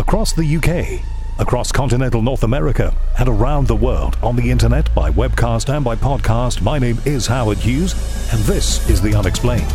across the UK, across continental North America, and around the world on the internet, by webcast and by podcast. My name is Howard Hughes, and this is The Unexplained.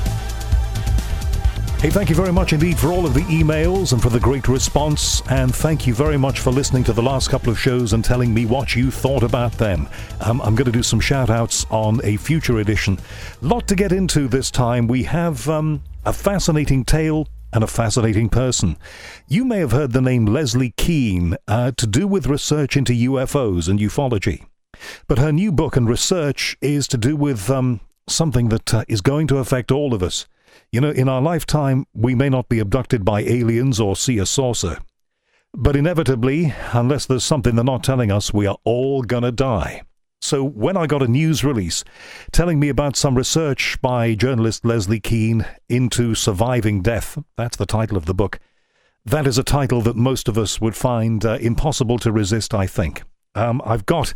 Hey, thank you very much indeed for all of the emails and for the great response, and thank you very much for listening to the last couple of shows and telling me what you thought about them. I'm going to do some shout-outs on a future edition. Lot to get into this time. We have a fascinating tale and a fascinating person. You may have heard the name Leslie Kean, to do with research into UFOs and ufology. But her new book and research is to do with something that is going to affect all of us. You know, in our lifetime, we may not be abducted by aliens or see a saucer. But inevitably, unless there's something they're not telling us, we are all gonna die. So when I got a news release telling me about some research by journalist Leslie Kean into surviving death, that's the title of the book, that is a title that most of us would find impossible to resist, I think. I've got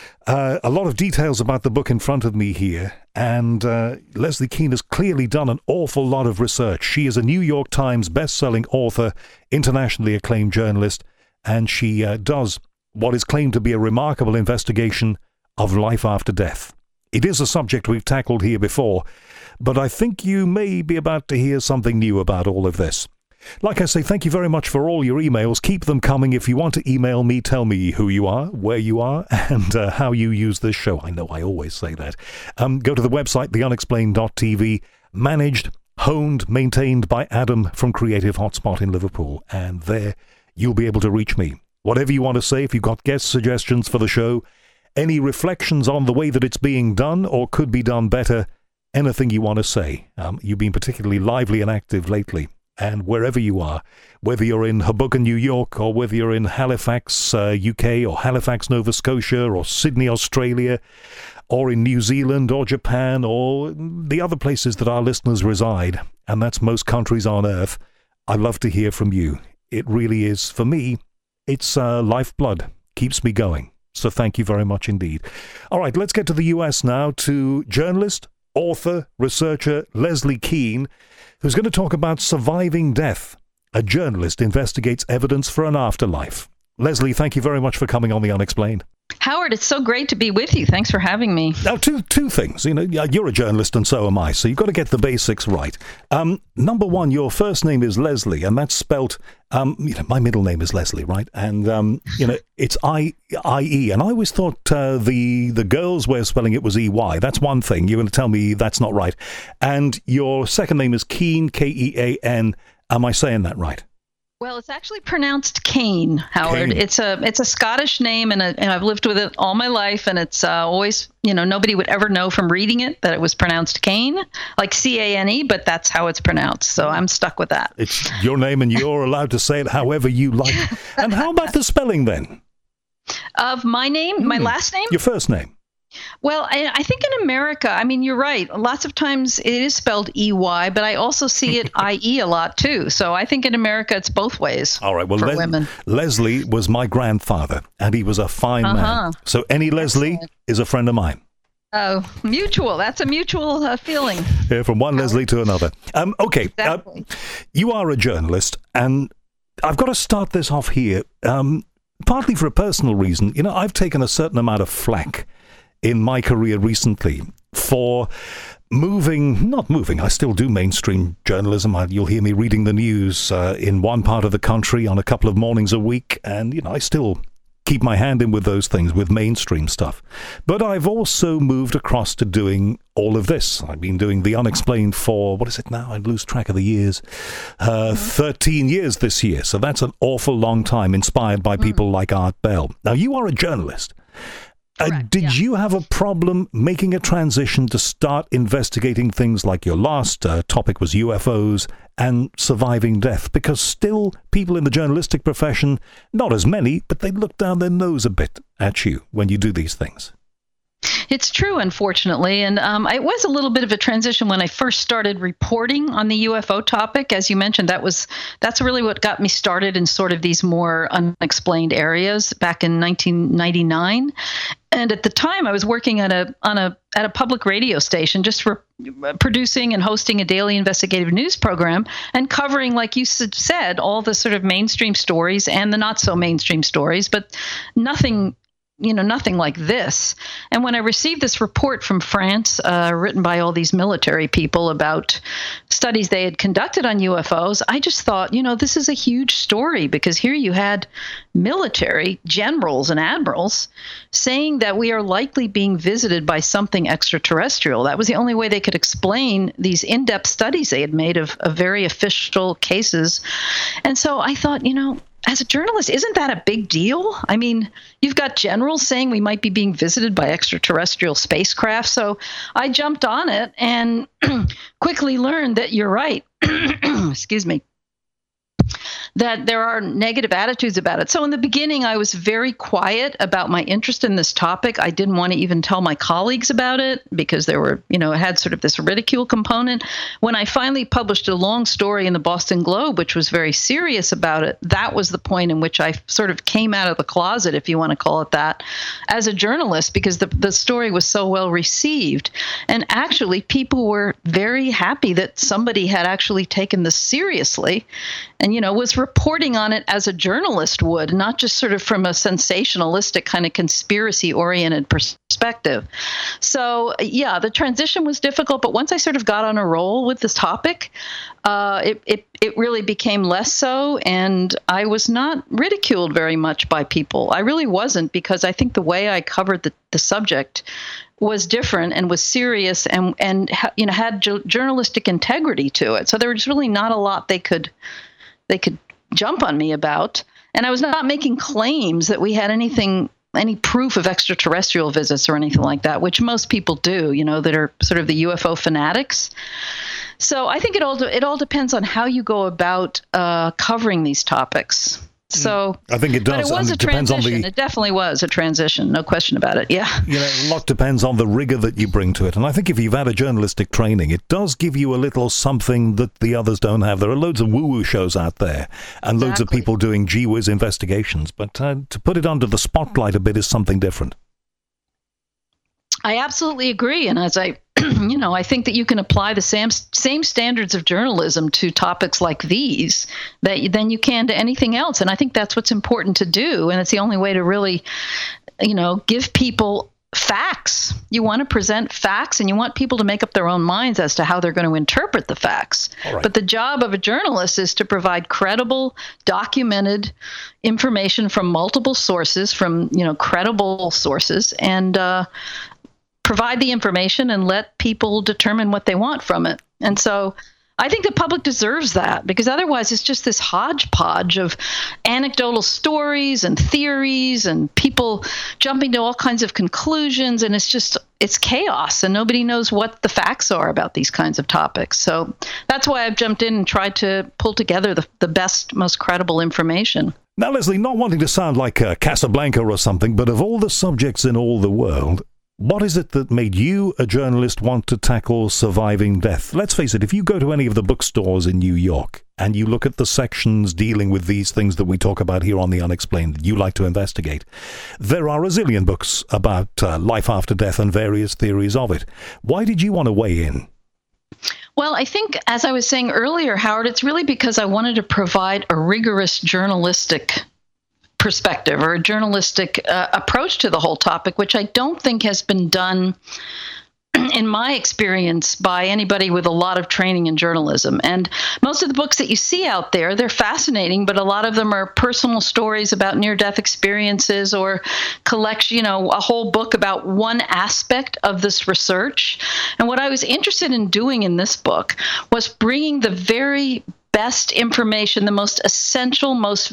a lot of details about the book in front of me here, and Leslie Kean has clearly done an awful lot of research. She is a New York Times best-selling author, internationally acclaimed journalist, and she does what is claimed to be a remarkable investigation of life after death. It is a subject we've tackled here before, but I think you may be about to hear something new about all of this. Like I say, thank you very much for all your emails. Keep them coming. If you want to email me, tell me who you are, where you are, and how you use this show. I know I always say that. Go to the website, theunexplained.tv, managed, honed, maintained by Adam from Creative Hotspot in Liverpool. And there you'll be able to reach me. Whatever you want to say, if you've got guest suggestions for the show, any reflections on the way that it's being done or could be done better, anything you want to say. You've been particularly lively and active lately. And wherever you are, whether you're in Hoboken, New York, or whether you're in Halifax, UK, or Halifax, Nova Scotia, or Sydney, Australia, or in New Zealand, or Japan, or the other places that our listeners reside, and that's most countries on Earth, I love to hear from you. It really is, for me, it's lifeblood, keeps me going. So thank you very much indeed. All right, let's get to the US now, to journalist, author, researcher Leslie Kean, who's going to talk about surviving death. A journalist investigates evidence for an afterlife. Leslie, thank you very much for coming on The Unexplained. Howard, it's so great to be with you. Thanks for having me. Now, two things. You know, you're a journalist and so am I, so you've got to get the basics right. Number one, your first name is Leslie, and that's spelt, my middle name is Leslie, right? And, it's I-E, and I always thought the girl's way of spelling it was E-Y. That's one thing. You're going to tell me that's not right. And your second name is Kean, K-E-A-N. Am I saying that right? Well, it's actually pronounced Kane, Howard. Kane. It's a Scottish name, and I've lived with it all my life, and it's always, nobody would ever know from reading it that it was pronounced Kane, like C-A-N-E, but that's how it's pronounced, so I'm stuck with that. It's your name, and you're allowed to say it however you like. And how about the spelling, then? Of my name, my last name? Your first name. Well, I think in America, you're right. Lots of times it is spelled E-Y, but I also see it I-E a lot, too. So I think in America, it's both ways. All right. Well, for women. Leslie was my grandfather, and he was a fine man. So any Leslie is a friend of mine. Oh, mutual. That's a mutual feeling. Yeah, from one Leslie to another. Okay. Exactly. You are a journalist, and I've got to start this off here, partly for a personal reason. I've taken a certain amount of flack in my career recently for not moving. I still do mainstream journalism. You'll hear me reading the news in one part of the country on a couple of mornings a week, and I still keep my hand in with those things, with mainstream stuff. But I've also moved across to doing all of this. I've been doing The Unexplained for, what is it now? I lose track of the years. 13 years this year. So that's an awful long time, inspired by people like Art Bell. Now, you are a journalist. Did you have a problem making a transition to start investigating things like your last topic was UFOs and surviving death? Because still people in the journalistic profession, not as many, but they look down their nose a bit at you when you do these things. It's true, unfortunately, and it was a little bit of a transition when I first started reporting on the UFO topic. As you mentioned, that's really what got me started in sort of these more unexplained areas back in 1999. And at the time, I was working at a public radio station, just for producing and hosting a daily investigative news program and covering, like you said, all the sort of mainstream stories and the not so mainstream stories, but nothing like this. And when I received this report from France, written by all these military people about studies they had conducted on UFOs, I just thought, this is a huge story, because here you had military generals and admirals saying that we are likely being visited by something extraterrestrial. That was the only way they could explain these in-depth studies they had made of very official cases. And so I thought, as a journalist, isn't that a big deal? I mean, you've got generals saying we might be being visited by extraterrestrial spacecraft. So I jumped on it and quickly learned that you're right. Excuse me. That there are negative attitudes about it. So in the beginning, I was very quiet about my interest in this topic. I didn't want to even tell my colleagues about it because there were, it had sort of this ridicule component. When I finally published a long story in the Boston Globe, which was very serious about it, that was the point in which I sort of came out of the closet, if you want to call it that, as a journalist, because the story was so well received. And actually, people were very happy that somebody had actually taken this seriously and, was reporting on it as a journalist would, not just sort of from a sensationalistic kind of conspiracy-oriented perspective. So, yeah, the transition was difficult, but once I sort of got on a roll with this topic, it really became less so, and I was not ridiculed very much by people. I really wasn't, because I think the way I covered the subject was different and was serious and had journalistic integrity to it. So there was really not a lot they could jump on me about. And I was not making claims that we had any proof of extraterrestrial visits or anything like that, which most people do, that are sort of the UFO fanatics. So I think it all depends on how you go about covering these topics. So I think it does. But it was a transition. It definitely was a transition. No question about it. Yeah. A lot depends on the rigor that you bring to it. And I think if you've had a journalistic training, it does give you a little something that the others don't have. There are loads of woo-woo shows out there and loads of people doing gee-whiz investigations. But to put it under the spotlight a bit is something different. I absolutely agree. And as I I think that you can apply the same standards of journalism to topics like these than you can to anything else. And I think that's what's important to do. And it's the only way to really, give people facts. You want to present facts, and you want people to make up their own minds as to how they're going to interpret the facts. Right. But the job of a journalist is to provide credible, documented information from multiple sources, from, credible sources, and provide the information and let people determine what they want from it. And so I think the public deserves that, because otherwise it's just this hodgepodge of anecdotal stories and theories and people jumping to all kinds of conclusions. And it's chaos, and nobody knows what the facts are about these kinds of topics. So that's why I've jumped in and tried to pull together the best, most credible information. Now, Leslie, not wanting to sound like Casablanca or something, but of all the subjects in all the world, what is it that made you, a journalist, want to tackle surviving death? Let's face it, if you go to any of the bookstores in New York and you look at the sections dealing with these things that we talk about here on The Unexplained that you like to investigate, there are a zillion books about life after death and various theories of it. Why did you want to weigh in? Well, I think, as I was saying earlier, Howard, it's really because I wanted to provide a rigorous journalistic perspective or a journalistic approach to the whole topic, which I don't think has been done, in my experience, by anybody with a lot of training in journalism. And most of the books that you see out there, they're fascinating, but a lot of them are personal stories about near-death experiences or collection, a whole book about one aspect of this research. And what I was interested in doing in this book was bringing the very best information, the most essential, most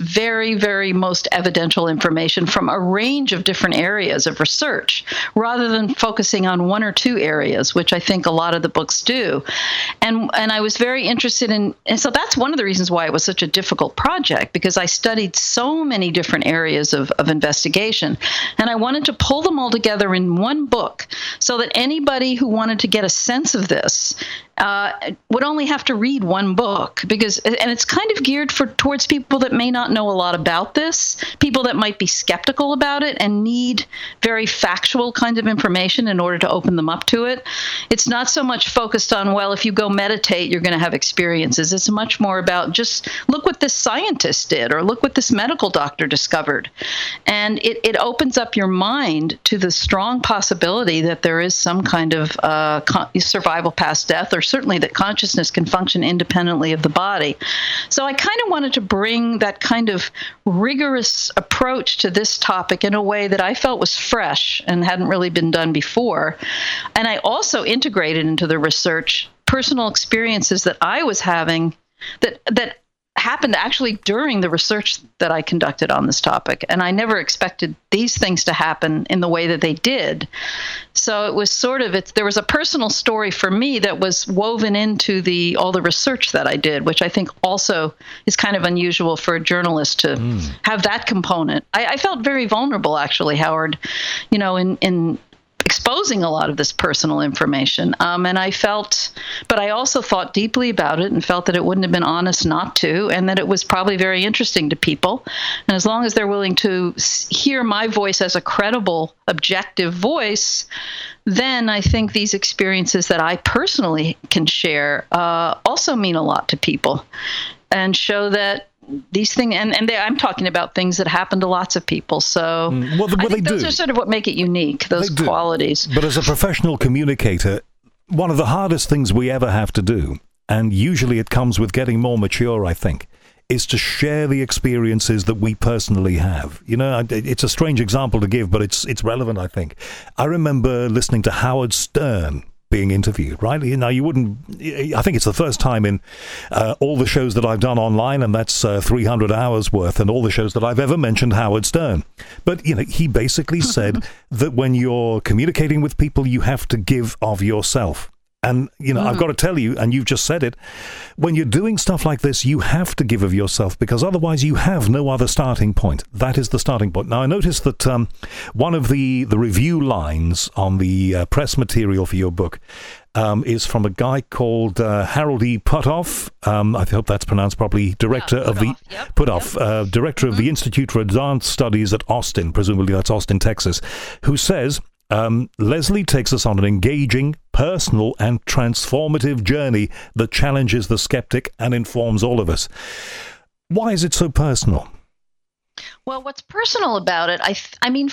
evidential information from a range of different areas of research, rather than focusing on one or two areas, which I think a lot of the books do. And I was very interested in, and so that's one of the reasons why it was such a difficult project, because I studied so many different areas of investigation, and I wanted to pull them all together in one book so that anybody who wanted to get a sense of this would only have to read one book, and it's kind of geared towards people that may not know a lot about this, people that might be skeptical about it and need very factual kind of information in order to open them up to it. It's not so much focused on, well, if you go meditate, you're going to have experiences. It's much more about just look what this scientist did, or look what this medical doctor discovered. And it opens up your mind to the strong possibility that there is some kind of survival past death, or certainly that consciousness can function independently of the body. So I kind of wanted to bring that kind of rigorous approach to this topic in a way that I felt was fresh and hadn't really been done before. And I also integrated into the research personal experiences that I was having that happened actually during the research that I conducted on this topic. And I never expected these things to happen in the way that they did. So it was there was a personal story for me that was woven into all the research that I did, which I think also is kind of unusual for a journalist to have that component. I felt very vulnerable, actually, Howard, in exposing a lot of this personal information. But I also thought deeply about it and felt that it wouldn't have been honest not to, and that it was probably very interesting to people. And as long as they're willing to hear my voice as a credible, objective voice, then I think these experiences that I personally can share also mean a lot to people and show that these things, I'm talking about things that happen to lots of people. So I think those are sort of what make it unique, those qualities. But as a professional communicator, one of the hardest things we ever have to do, and usually it comes with getting more mature, I think, is to share the experiences that we personally have. It's a strange example to give, but it's relevant, I think. I remember listening to Howard Stern being interviewed, right? Now, I think it's the first time in all the shows that I've done online, and that's 300 hours worth, and all the shows that I've ever mentioned Howard Stern. But, he basically said that when you're communicating with people, you have to give of yourself. And, I've got to tell you, and you've just said it, when you're doing stuff like this, you have to give of yourself, because otherwise you have no other starting point. That is the starting point. Now, I noticed that one of the review lines on the press material for your book is from a guy called Harold E. Puthoff. I hope that's pronounced properly. Director of the Director of the Institute for Advanced Studies at Austin, presumably that's Austin, Texas, who says, Leslie takes us on an engaging, personal, and transformative journey that challenges the skeptic and informs all of us. Why is it so personal? Well, what's personal about it? I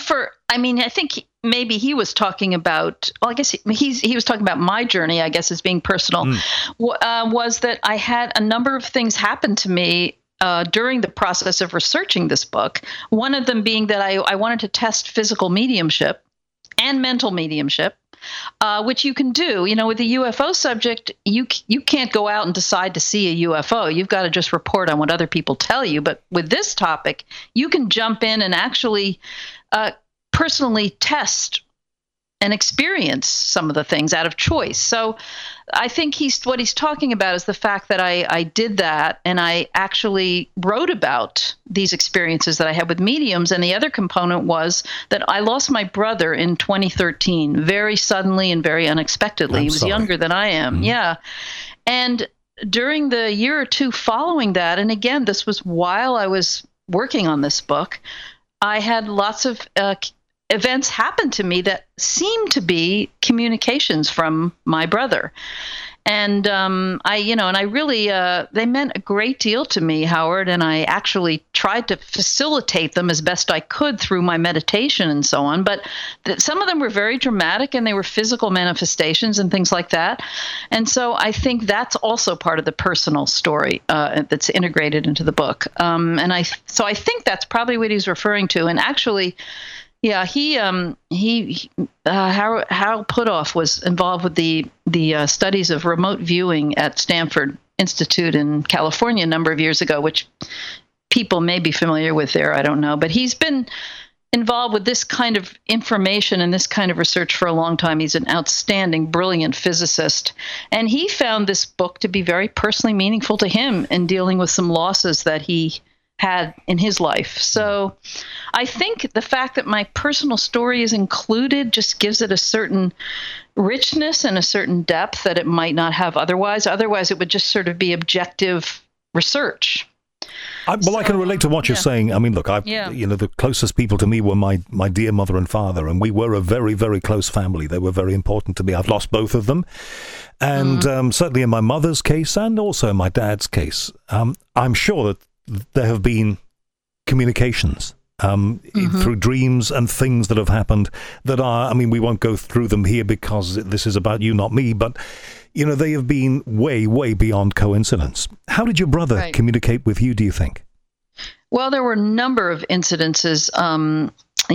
think maybe he was talking about. Well, I guess he was talking about my journey, I guess, as being personal. Was that I had a number of things happen to me during the process of researching this book. One of them being that I wanted to test physical mediumship and mental mediumship, which you can do. With the UFO subject, you can't go out and decide to see a UFO. You've got to just report on what other people tell you. But with this topic, you can jump in and actually personally test and experience some of the things out of choice. So I think what he's talking about is the fact that I did that, and I actually wrote about these experiences that I had with mediums. And the other component was that I lost my brother in 2013, very suddenly and very unexpectedly. He was younger than I am. Yeah. And during the year or two following that, and again, this was while I was working on this book, I had lots of events happened to me that seemed to be communications from my brother. And I really, they meant a great deal to me, Howard, and I actually tried to facilitate them as best I could through my meditation and so on. But some of them were very dramatic, and they were physical manifestations and things like that. And so I think that's also part of the personal story that's integrated into the book. So I think that's probably what he's referring to. And actually, yeah, Harold Puthoff was involved with the studies of remote viewing at Stanford Institute in California a number of years ago, which people may be familiar with there. I don't know. But he's been involved with this kind of information and this kind of research for a long time. He's an outstanding, brilliant physicist. And he found this book to be very personally meaningful to him in dealing with some losses that he had in his life. So I think the fact that my personal story is included just gives it a certain richness and a certain depth that it might not have otherwise. Otherwise, it would just sort of be objective research. I can relate to what you're saying. I mean, look, the closest people to me were my dear mother and father, and we were a very, very close family. They were very important to me. I've lost both of them. And certainly in my mother's case and also in my dad's case, I'm sure that there have been communications through dreams and things that have happened that are, I mean, we won't go through them here because this is about you, not me, but they have been way, way beyond coincidence. How did your brother communicate with you, do you think? Well, there were a number of incidences, and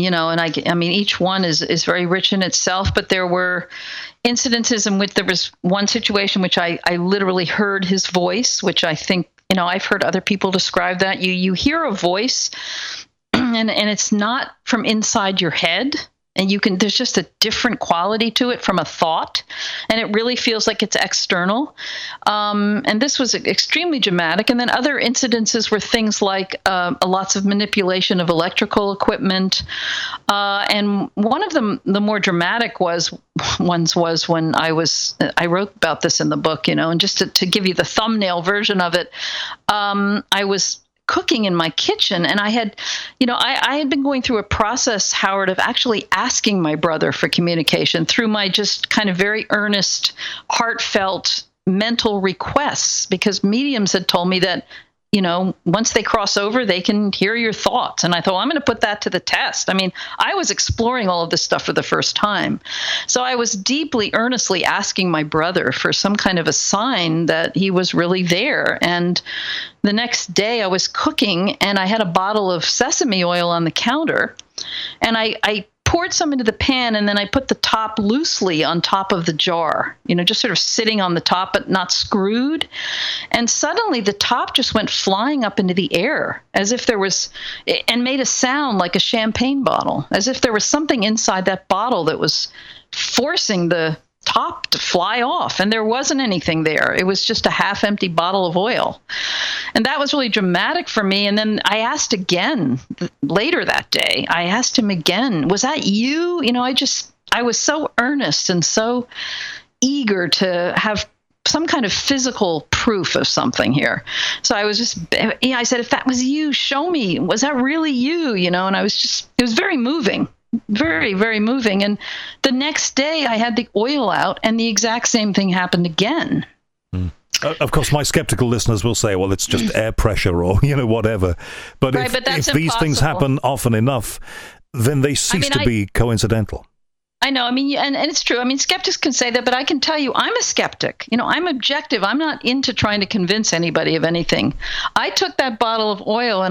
I mean, each one is very rich in itself, but there were incidences in which there was one situation which I literally heard his voice, which I think, I've heard other people describe that. You hear a voice and it's not from inside your head. And there's just a different quality to it from a thought, and it really feels like it's external. And this was extremely dramatic. And then other incidences were things like lots of manipulation of electrical equipment. And one of them, the more dramatic ones was when I wrote about this in the book, and just to give you the thumbnail version of it, I was cooking in my kitchen, and I had been going through a process, Howard, of actually asking my brother for communication through my just kind of very earnest, heartfelt mental requests, because mediums had told me that once they cross over, they can hear your thoughts. And I thought, I'm going to put that to the test. I mean, I was exploring all of this stuff for the first time. So I was deeply, earnestly asking my brother for some kind of a sign that he was really there. And the next day I was cooking, and I had a bottle of sesame oil on the counter, and I poured some into the pan, and then I put the top loosely on top of the jar, just sort of sitting on the top, but not screwed. And suddenly the top just went flying up into the air as if there was, and made a sound like a champagne bottle, as if there was something inside that bottle that was forcing the top to fly off, and there wasn't anything there. It was just a half-empty bottle of oil. And that was really dramatic for me. And then I asked again later that day. I asked him again, was that you? I was so earnest and so eager to have some kind of physical proof of something here. So I was I said, if that was you, show me. Was that really you? And it was very moving. Very, very moving. And the next day I had the oil out, and the exact same thing happened again. Of course, my skeptical listeners will say, well, it's just air pressure or, whatever. But if these things happen often enough, then they cease to be coincidental. I know. I mean, and it's true. I mean, skeptics can say that, but I can tell you, I'm a skeptic. I'm objective. I'm not into trying to convince anybody of anything. I took that bottle of oil, and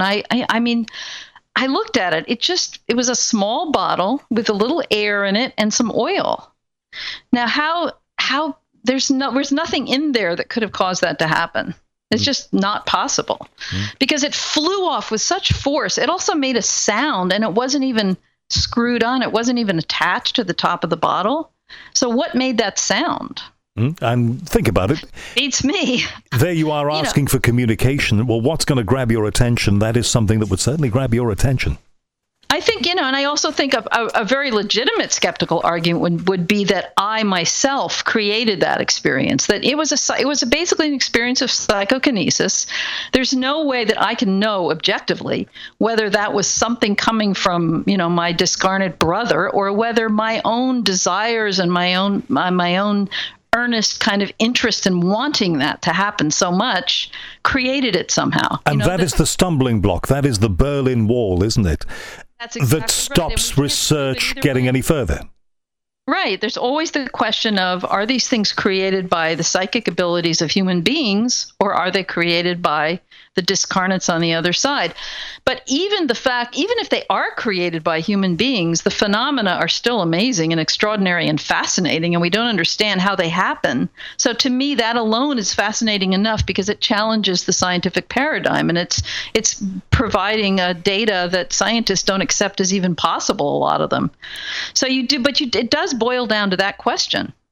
I looked at it. It was a small bottle with a little air in it and some oil. Now, how there was nothing in there that could have caused that to happen. It's just not possible because it flew off with such force. It also made a sound, and it wasn't even screwed on. It wasn't even attached to the top of the bottle. So what made that sound? And think about it. Beats me. There you are asking for communication. Well, what's going to grab your attention? That is something that would certainly grab your attention. I think, and I also think a very legitimate skeptical argument would be that I myself created that experience, that it was basically an experience of psychokinesis. There's no way that I can know objectively whether that was something coming from, my discarnate brother, or whether my own desires and my own earnest kind of interest in wanting that to happen so much created it somehow. And that is the stumbling block. That is the Berlin Wall, isn't it? That's exactly that stops research getting any further. Right. There's always the question of, are these things created by the psychic abilities of human beings, or are they created by the discarnates on the other side? But even if they are created by human beings, the phenomena are still amazing and extraordinary and fascinating, and we don't understand how they happen. So to me, that alone is fascinating enough because it challenges the scientific paradigm, and it's providing data that scientists don't accept as even possible, a lot of them. So it does boil down to that question.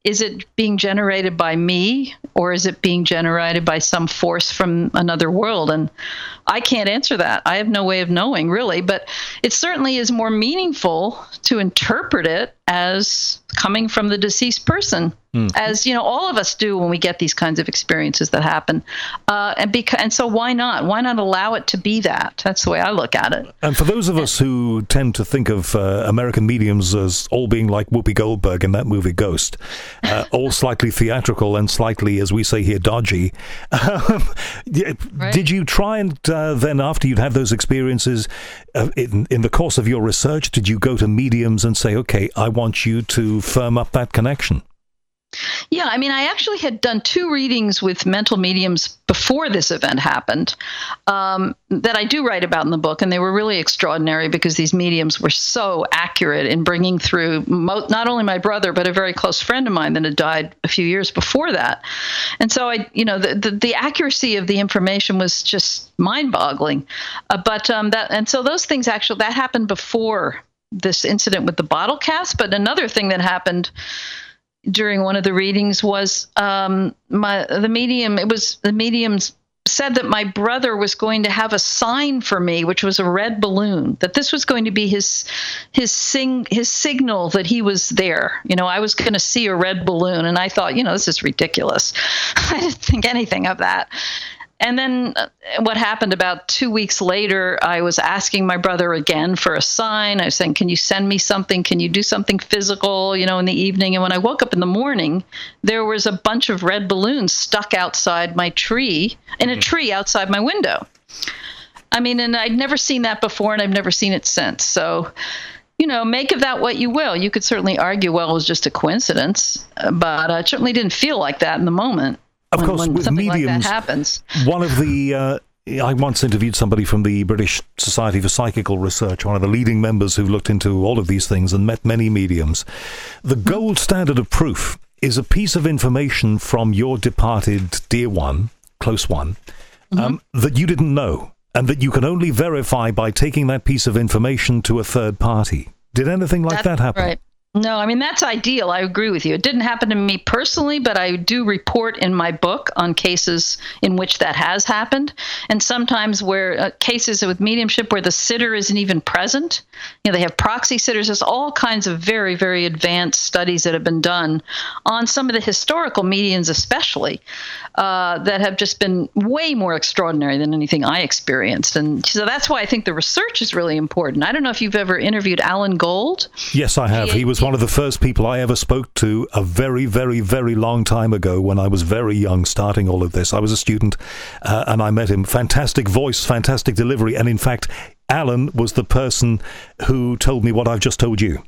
is it being generated by me, or is it being generated by some force from another world? And I can't answer that. I have no way of knowing, really. But it certainly is more meaningful to interpret it as coming from the deceased person, as all of us do when we get these kinds of experiences that happen. And so why not? Why not allow it to be that? That's the way I look at it. And for those of us who tend to think of American mediums as all being like Whoopi Goldberg in that movie Ghost, all slightly theatrical and slightly, as we say here, dodgy. Right. Did you try and then, after you'd had those experiences, in the course of your research, did you go to mediums and say, okay, I want you to firm up that connection? Yeah, I mean, I actually had done 2 readings with mental mediums before this event happened that I do write about in the book, and they were really extraordinary because these mediums were so accurate in bringing through not only my brother, but a very close friend of mine that had died a few years before that. And so the accuracy of the information was just mind-boggling. So those things that happened before this incident with the bottle cast. But another thing that happened during one of the readings was the mediums said that my brother was going to have a sign for me, which was a red balloon, that this was going to be his signal that he was there. I was going to see a red balloon, and I thought, this is ridiculous. I didn't think anything of that. And then what happened about 2 weeks later, I was asking my brother again for a sign. I was saying, can you send me something? Can you do something physical, in the evening? And when I woke up in the morning, there was a bunch of red balloons stuck outside my tree, in a tree outside my window. I mean, and I'd never seen that before, and I've never seen it since. So, make of that what you will. You could certainly argue, well, it was just a coincidence, but it certainly didn't feel like that in the moment. Of course, with something mediums, like that happens. One of the I once interviewed somebody from the British Society for Psychical Research, one of the leading members who looked into all of these things and met many mediums. The gold standard of proof is a piece of information from your departed dear one, close one, that you didn't know, and that you can only verify by taking that piece of information to a third party. Did anything like that happen? Right. No, I mean, that's ideal. I agree with you. It didn't happen to me personally, but I do report in my book on cases in which that has happened. And sometimes where cases with mediumship where the sitter isn't even present. They have proxy sitters. There's all kinds of very, very advanced studies that have been done on some of the historical mediums especially that have just been way more extraordinary than anything I experienced. And so that's why I think the research is really important. I don't know if you've ever interviewed Alan Gold. Yes, I have. He was one of the first people I ever spoke to a very, very, very long time ago when I was very young starting all of this. I was a student and I met him. Fantastic voice, fantastic delivery. And in fact, Alan was the person who told me what I've just told you.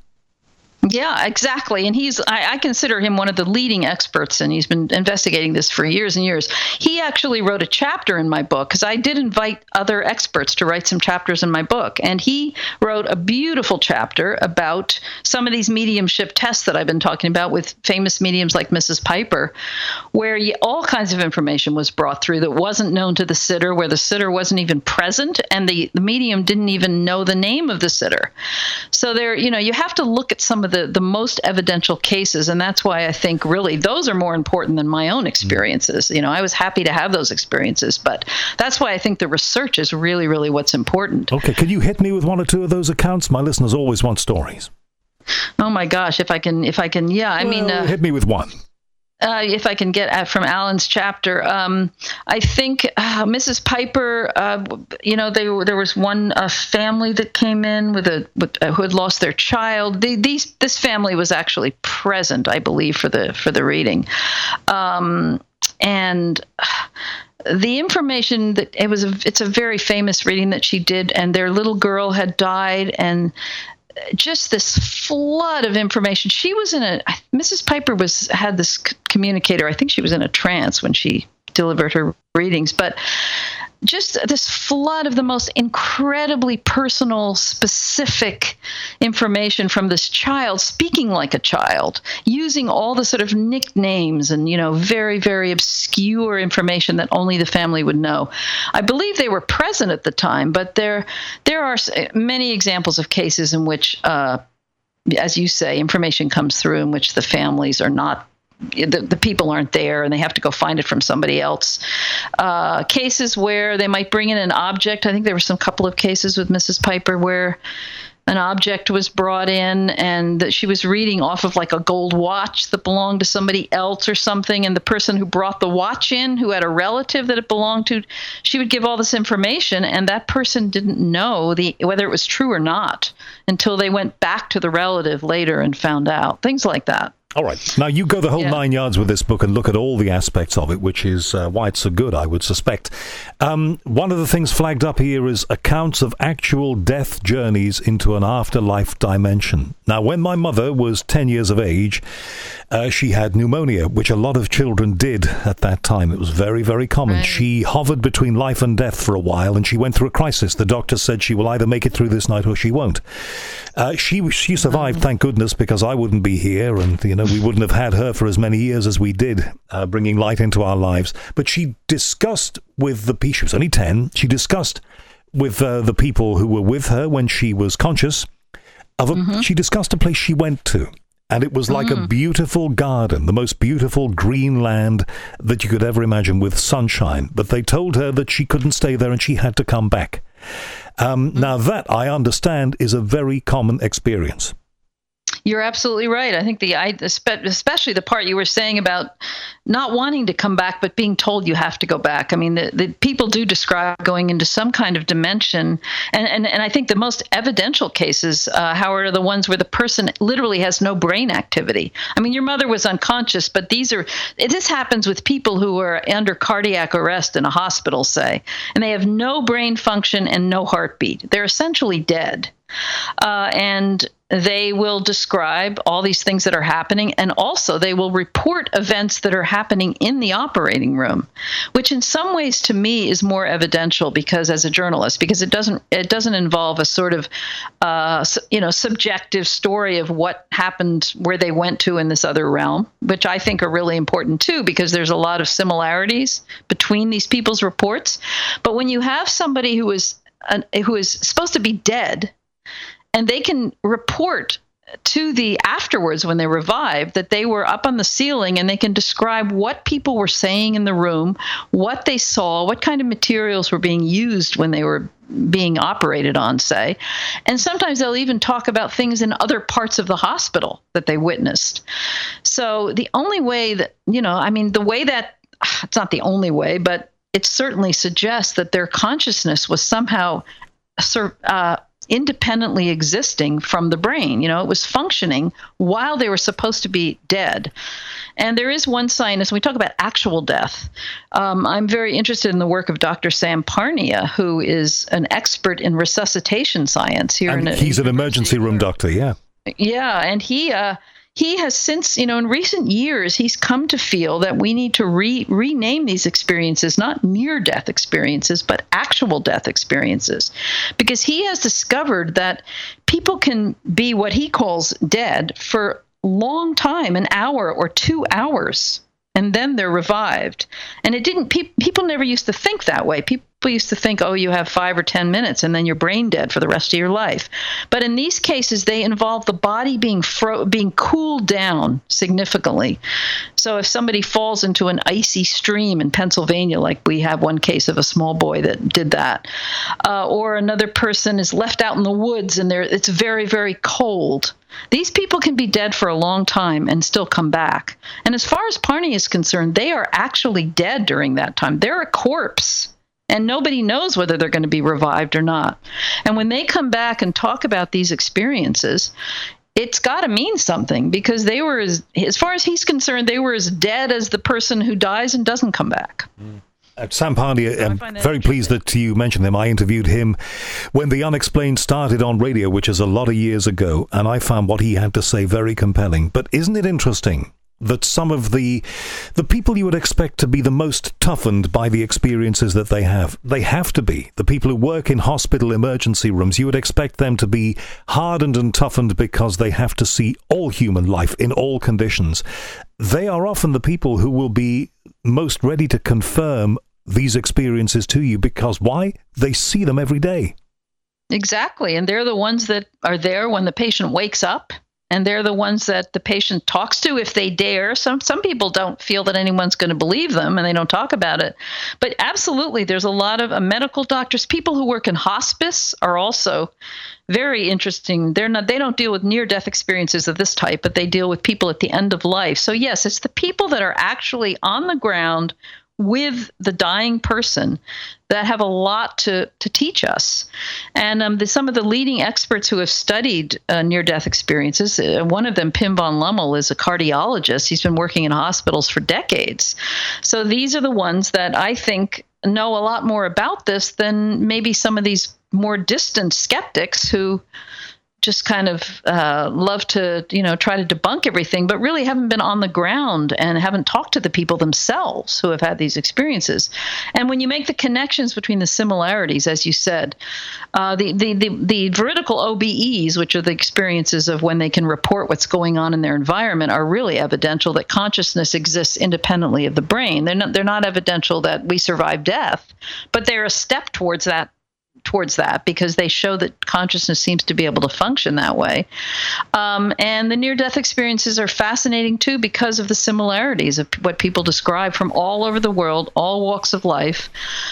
Yeah, exactly. And I consider him one of the leading experts, and he's been investigating this for years and years. He actually wrote a chapter in my book, because I did invite other experts to write some chapters in my book. And he wrote a beautiful chapter about some of these mediumship tests that I've been talking about with famous mediums like Mrs. Piper, where all kinds of information was brought through that wasn't known to the sitter, where the sitter wasn't even present, and the medium didn't even know the name of the sitter. So you have to look at some of the most evidential cases, and that's why I think really those are more important than my own experiences. I was happy to have those experiences, but that's why I think the research is really, really what's important. Okay, can you hit me with one or two of those accounts? My listeners always want stories. Oh my gosh, if I can, yeah. Hit me with one. If I can get from Alan's chapter, I think Mrs. Piper. There was one family that came in who had lost their child. This family was actually present, I believe, for the reading, and the information that it's a very famous reading that she did, and their little girl had died, and just this flood of information. She was Mrs. Piper had this communicator. I think she was in a trance when she delivered her readings, but just this flood of the most incredibly personal, specific information from this child, speaking like a child, using all the sort of nicknames and, very, very obscure information that only the family would know. I believe they were present at the time, but there are many examples of cases in which, as you say, information comes through in which the families are not the people aren't there and they have to go find it from somebody else. Cases where they might bring in an object. I think there were some couple of cases with Mrs. Piper where an object was brought in and that she was reading off of like a gold watch that belonged to somebody else or something. And the person who brought the watch in, who had a relative that it belonged to, she would give all this information. And that person didn't know whether it was true or not until they went back to the relative later and found out. Things like that. All right. Now, you go the whole 9 yards with this book and look at all the aspects of it, which is why it's so good, I would suspect. One of the things flagged up here is accounts of actual death journeys into an afterlife dimension. Now, when my mother was 10 years of age, she had pneumonia, which a lot of children did at that time. It was very, very common. Right. She hovered between life and death for a while, and she went through a crisis. The doctor said she will either make it through this night or she won't. She survived, thank goodness, because I wouldn't be here, and we wouldn't have had her for as many years as we did, bringing light into our lives. But she discussed with the people, she was only 10, she discussed with the people who were with her when she was conscious, she discussed a place she went to. And it was like a beautiful garden, the most beautiful green land that you could ever imagine with sunshine. But they told her that she couldn't stay there and she had to come back. Now that, I understand, is a very common experience. You're absolutely right. I think especially the part you were saying about not wanting to come back, but being told you have to go back. I mean, the people do describe going into some kind of dimension. And I think the most evidential cases, Howard, are the ones where the person literally has no brain activity. I mean, your mother was unconscious, but this happens with people who are under cardiac arrest in a hospital, say, and they have no brain function and no heartbeat. They're essentially dead. And they will describe all these things that are happening, and also they will report events that are happening in the operating room, which in some ways to me is more evidential because as a journalist, because it doesn't involve a sort of subjective story of what happened where they went to in this other realm, which I think are really important too, because there's a lot of similarities between these people's reports. But when you have somebody who is supposed to be dead, and they can report to the afterwards when they revive that they were up on the ceiling, and they can describe what people were saying in the room, what they saw, what kind of materials were being used when they were being operated on, say. And sometimes they'll even talk about things in other parts of the hospital that they witnessed. So the only way that, the way that, it's not the only way, but it certainly suggests that their consciousness was somehow independently existing from the brain. It was functioning while they were supposed to be dead. And there is one scientist, when we talk about actual death, I'm very interested in the work of Dr. Sam Parnia, who is an expert in resuscitation science here. He's an emergency room doctor, yeah. Yeah, and he has since, in recent years, he's come to feel that we need to rename these experiences, not near-death experiences, but actual death experiences. Because he has discovered that people can be what he calls dead for a long time, an hour or 2 hours, and then they're revived. And people never used to think that way. People used to think, you have 5 or 10 minutes and then you're brain dead for the rest of your life. But in these cases, they involve the body being cooled down significantly. So if somebody falls into an icy stream in Pennsylvania, like we have one case of a small boy that did that, or another person is left out in the woods and it's very, very cold, these people can be dead for a long time and still come back. And as far as Parney is concerned, they are actually dead during that time. They're a corpse. And nobody knows whether they're going to be revived or not. And when they come back and talk about these experiences, it's got to mean something, because they were, as far as he's concerned, they were as dead as the person who dies and doesn't come back. Sam Parnia, I'm very pleased that you mentioned him. I interviewed him when The Unexplained started on radio, which is a lot of years ago, and I found what he had to say very compelling. But isn't it interesting that some of the people you would expect to be the most toughened by the experiences that they have to be. The people who work in hospital emergency rooms, you would expect them to be hardened and toughened because they have to see all human life in all conditions. They are often the people who will be most ready to confirm these experiences to you, because why? They see them every day. Exactly. And they're the ones that are there when the patient wakes up and they're the ones that the patient talks to if they dare. Some people don't feel that anyone's going to believe them, and they don't talk about it. But absolutely, there's a lot of medical doctors, people who work in hospice are also very interesting. They don't deal with near-death experiences of this type, but they deal with people at the end of life. So yes, it's the people that are actually on the ground with the dying person that have a lot to teach us. And some of the leading experts who have studied near-death experiences, one of them, Pim von Lummel, is a cardiologist. He's been working in hospitals for decades. So these are the ones that I think know a lot more about this than maybe some of these more distant skeptics who just kind of love to, try to debunk everything, but really haven't been on the ground and haven't talked to the people themselves who have had these experiences. And when you make the connections between the similarities, as you said, the veridical OBEs, which are the experiences of when they can report what's going on in their environment, are really evidential that consciousness exists independently of the brain. They're not evidential that we survive death, but they're a step towards that because they show that consciousness seems to be able to function that way. And the near-death experiences are fascinating, too, because of the similarities of what people describe from all over the world, all walks of life.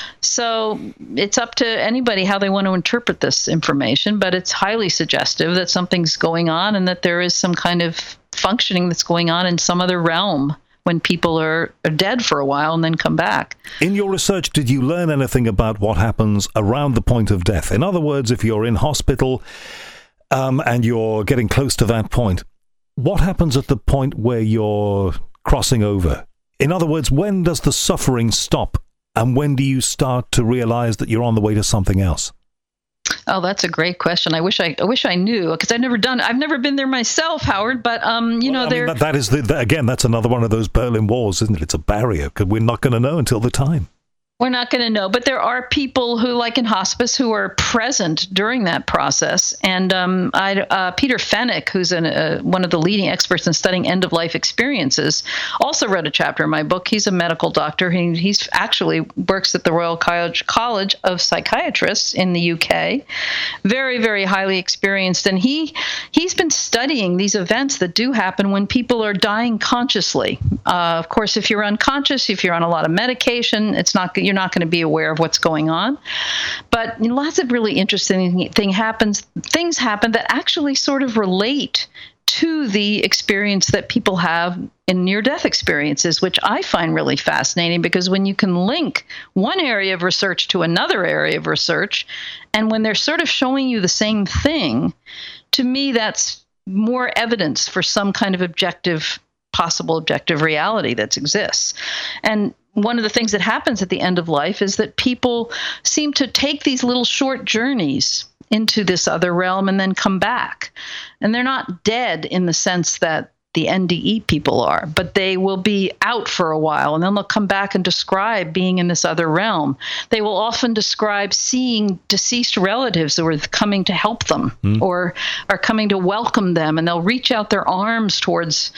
So it's up to anybody how they want to interpret this information, but it's highly suggestive that something's going on and that there is some kind of functioning that's going on in some other realm when people are dead for a while and then come back. In your research, did you learn anything about what happens around the point of death? In other words, if you're in hospital and you're getting close to that point, what happens at the point where you're crossing over? In other words, when does the suffering stop? And when do you start to realize that you're on the way to something else? Oh, that's a great question. I wish I knew, because I've never been there myself, Howard. But that is again, that's another one of those Berlin Walls, isn't it? It's a barrier because we're not going to know until the time. We're not going to know, but there are people who, like in hospice, who are present during that process. And Peter Fenwick, who's one of the leading experts in studying end-of-life experiences, also wrote a chapter in my book. He's a medical doctor. He's actually works at the Royal College of Psychiatrists in the UK. Very, very highly experienced. And he's been studying these events that do happen when people are dying consciously. Of course, if you're unconscious, if you're on a lot of medication, you're not going to be aware of what's going on. But lots of really interesting things happen that actually sort of relate to the experience that people have in near-death experiences, which I find really fascinating, because when you can link one area of research to another area of research, and when they're sort of showing you the same thing, to me, that's more evidence for some kind of possible objective reality that exists. And one of the things that happens at the end of life is that people seem to take these little short journeys into this other realm and then come back. And they're not dead in the sense that the NDE people are, but they will be out for a while, and then they'll come back and describe being in this other realm. They will often describe seeing deceased relatives who are coming to help them or are coming to welcome them, and they'll reach out their arms towards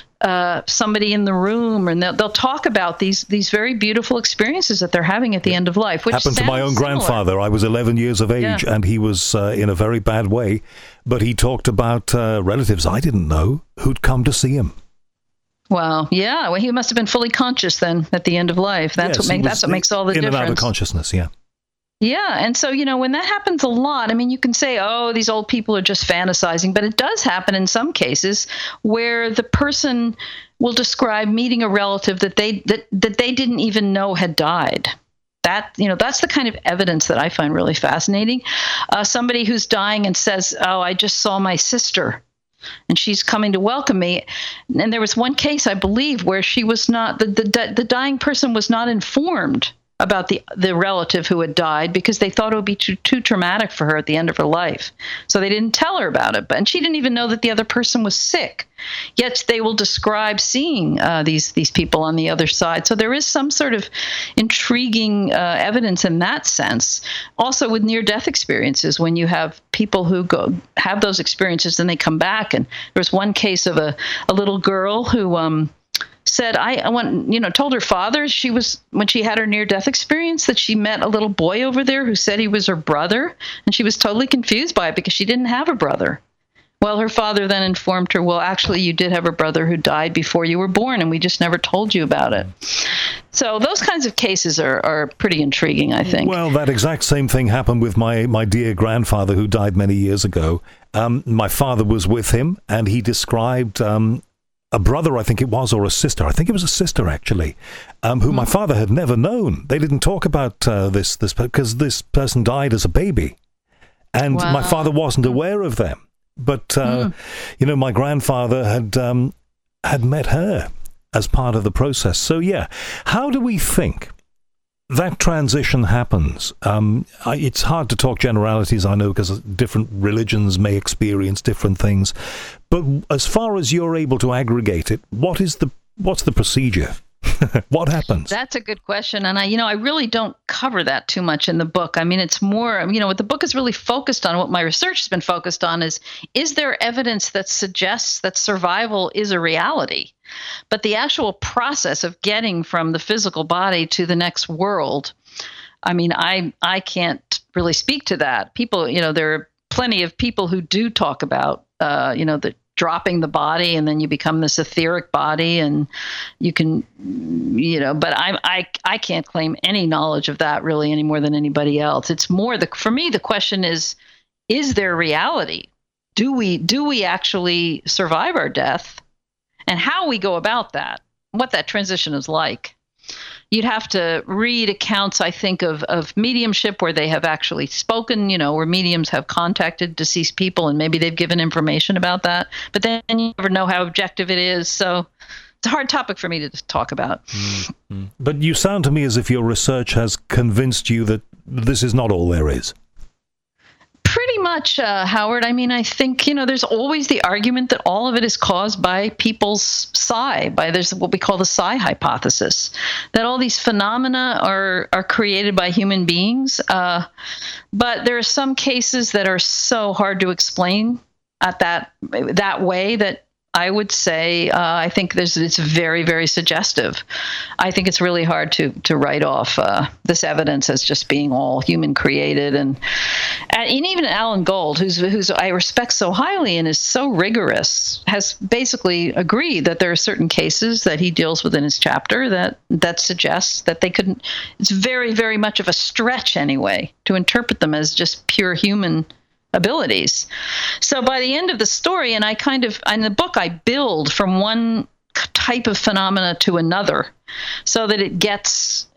somebody in the room, and they'll talk about these very beautiful experiences that they're having at the end of life. Which happened to my own grandfather. I was 11 years of age, and he was in a very bad way, but he talked about relatives I didn't know who'd come to see him. Wow. Yeah. Well, he must have been fully conscious then at the end of life. That's what makes all the difference. In and out of consciousness, yeah. Yeah. And so, when that happens a lot, you can say, oh, these old people are just fantasizing, but it does happen in some cases where the person will describe meeting a relative that they didn't even know had died. That's the kind of evidence that I find really fascinating. Somebody who's dying and says, oh, I just saw my sister, and she's coming to welcome me. And there was one case, I believe, where she was not, the dying person was not informed about the relative who had died because they thought it would be too traumatic for her at the end of her life. So they didn't tell her about it. And she didn't even know that the other person was sick. Yet they will describe seeing these people on the other side. So there is some sort of intriguing evidence in that sense. Also with near-death experiences, when you have people who have those experiences and they come back. And there was one case of a little girl who said, told her father when she had her near-death experience that she met a little boy over there who said he was her brother, and she was totally confused by it because she didn't have a brother. Well, her father then informed her, well, actually, you did have a brother who died before you were born, and we just never told you about it. So those kinds of cases are pretty intriguing, I think. Well, that exact same thing happened with my dear grandfather who died many years ago. My father was with him, and he described a brother, I think it was, or a sister. I think it was a sister, actually, who my father had never known. They didn't talk about this because this person died as a baby. And my father wasn't aware of them. But, my grandfather had met her as part of the process. So, yeah, how do we think that transition happens? It's hard to talk generalities, I know, because different religions may experience different things. But as far as you're able to aggregate it, what's the procedure? What happens? That's a good question. And I really don't cover that too much in the book. I mean, it's more, what the book is really focused on, what my research has been focused on is there evidence that suggests that survival is a reality? But the actual process of getting from the physical body to the next world, I mean, I can't really speak to that. People, there are plenty of people who do talk about, the dropping the body and then you become this etheric body and you can, but I can't claim any knowledge of that really any more than anybody else. It's more for me, the question is there reality? Do we actually survive our death, and how we go about that, what that transition is like? You'd have to read accounts, I think, of mediumship where they have actually spoken, where mediums have contacted deceased people and maybe they've given information about that. But then you never know how objective it is. So it's a hard topic for me to talk about. Mm-hmm. But you sound to me as if your research has convinced you that this is not all there is. Pretty much, Howard. I mean, I think, there's always the argument that all of it is caused by people's psi, there's what we call the psi hypothesis, that all these phenomena are created by human beings. But there are some cases that are so hard to explain at that way that I would say I think it's very, very suggestive. I think it's really hard to write off this evidence as just being all human created, and even Alan Gold, who's I respect so highly and is so rigorous, has basically agreed that there are certain cases that he deals with in his chapter that suggests that they couldn't. It's very, very much of a stretch anyway to interpret them as just pure human abilities. So by the end of the story, and in the book, I build from one type of phenomena to another so that it gets,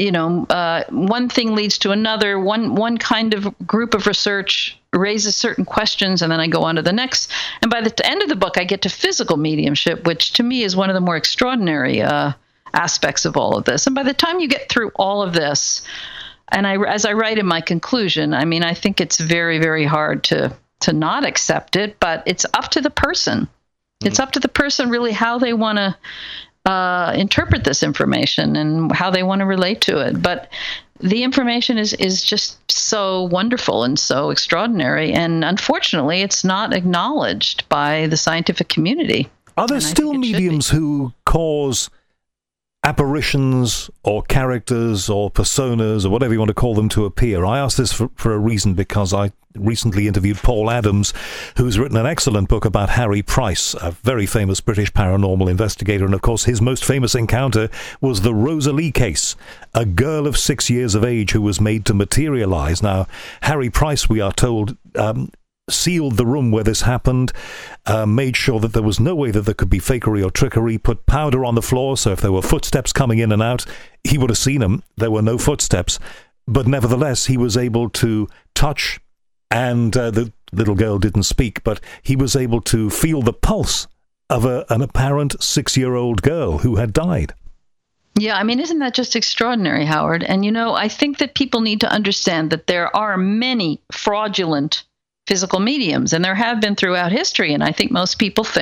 one thing leads to another, one kind of group of research raises certain questions, and then I go on to the next. And by the end of the book, I get to physical mediumship, which to me is one of the more extraordinary aspects of all of this. And by the time you get through all of this, and as I write in my conclusion, I mean, I think it's very, very hard to not accept it, but it's up to the person. Mm-hmm. It's up to the person really how they want to interpret this information and how they want to relate to it. But the information is just so wonderful and so extraordinary, and unfortunately, it's not acknowledged by the scientific community. Are there still mediums who cause apparitions or characters or personas or whatever you want to call them to appear? I ask this for a reason, because I recently interviewed Paul Adams, who's written an excellent book about Harry Price, a very famous British paranormal investigator, and of course his most famous encounter was the Rosalie case, a girl of 6 years of age who was made to materialize. Now, Harry Price, we are told, sealed the room where this happened, made sure that there was no way that there could be fakery or trickery, put powder on the floor, so if there were footsteps coming in and out, he would have seen them. There were no footsteps. But nevertheless, he was able to touch, and the little girl didn't speak, but he was able to feel the pulse of an apparent 6-year-old girl who had died. Yeah, I mean, isn't that just extraordinary, Howard? And, I think that people need to understand that there are many fraudulent physical mediums, and there have been throughout history. And I think most people think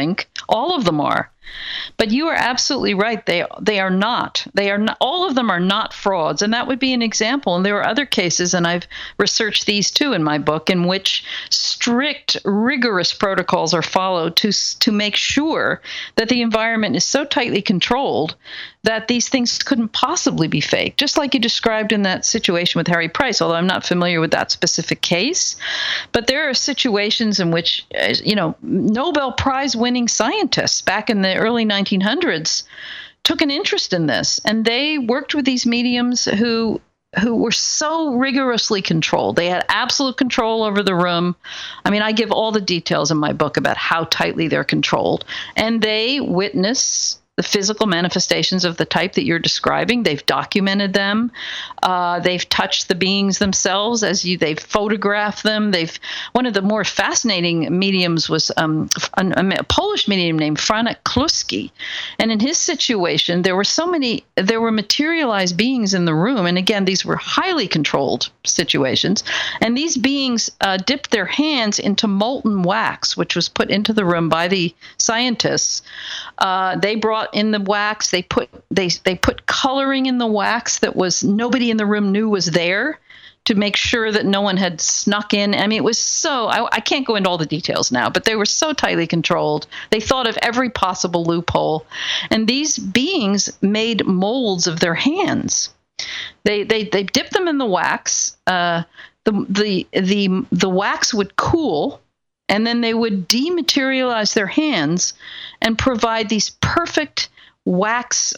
All of them are. But you are absolutely right. They are not. They are not. All of them are not frauds, and that would be an example. And there are other cases, and I've researched these too in my book, in which strict, rigorous protocols are followed to make sure that the environment is so tightly controlled that these things couldn't possibly be fake. Just like you described in that situation with Harry Price, although I'm not familiar with that specific case. But there are situations in which, Nobel Prize-winning scientists back in the early 1900s took an interest in this, and they worked with these mediums who were so rigorously controlled. They had absolute control over the room. I mean, I give all the details in my book about how tightly they're controlled, and they witness the physical manifestations of the type that you're describing. They've documented them. They've touched the beings themselves they've photographed them. One of the more fascinating mediums was a Polish medium named Franek Kluski. And in his situation, there were materialized beings in the room. And again, these were highly controlled situations. And these beings dipped their hands into molten wax, which was put into the room by the scientists. They brought in the wax. They put coloring in the wax that nobody in the room knew was there, to make sure that no one had snuck in. I mean, it was so, I can't go into all the details now, but they were so tightly controlled. They thought of every possible loophole. And these beings made molds of their hands. They dipped them in the wax. The wax would cool, and then they would dematerialize their hands and provide these perfect wax,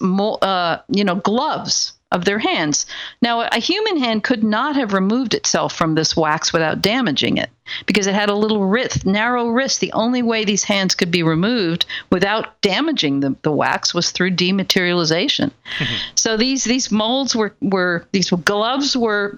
gloves of their hands. Now, a human hand could not have removed itself from this wax without damaging it, because it had a little narrow wrist. The only way these hands could be removed without damaging the wax was through dematerialization. Mm-hmm. So these molds these gloves were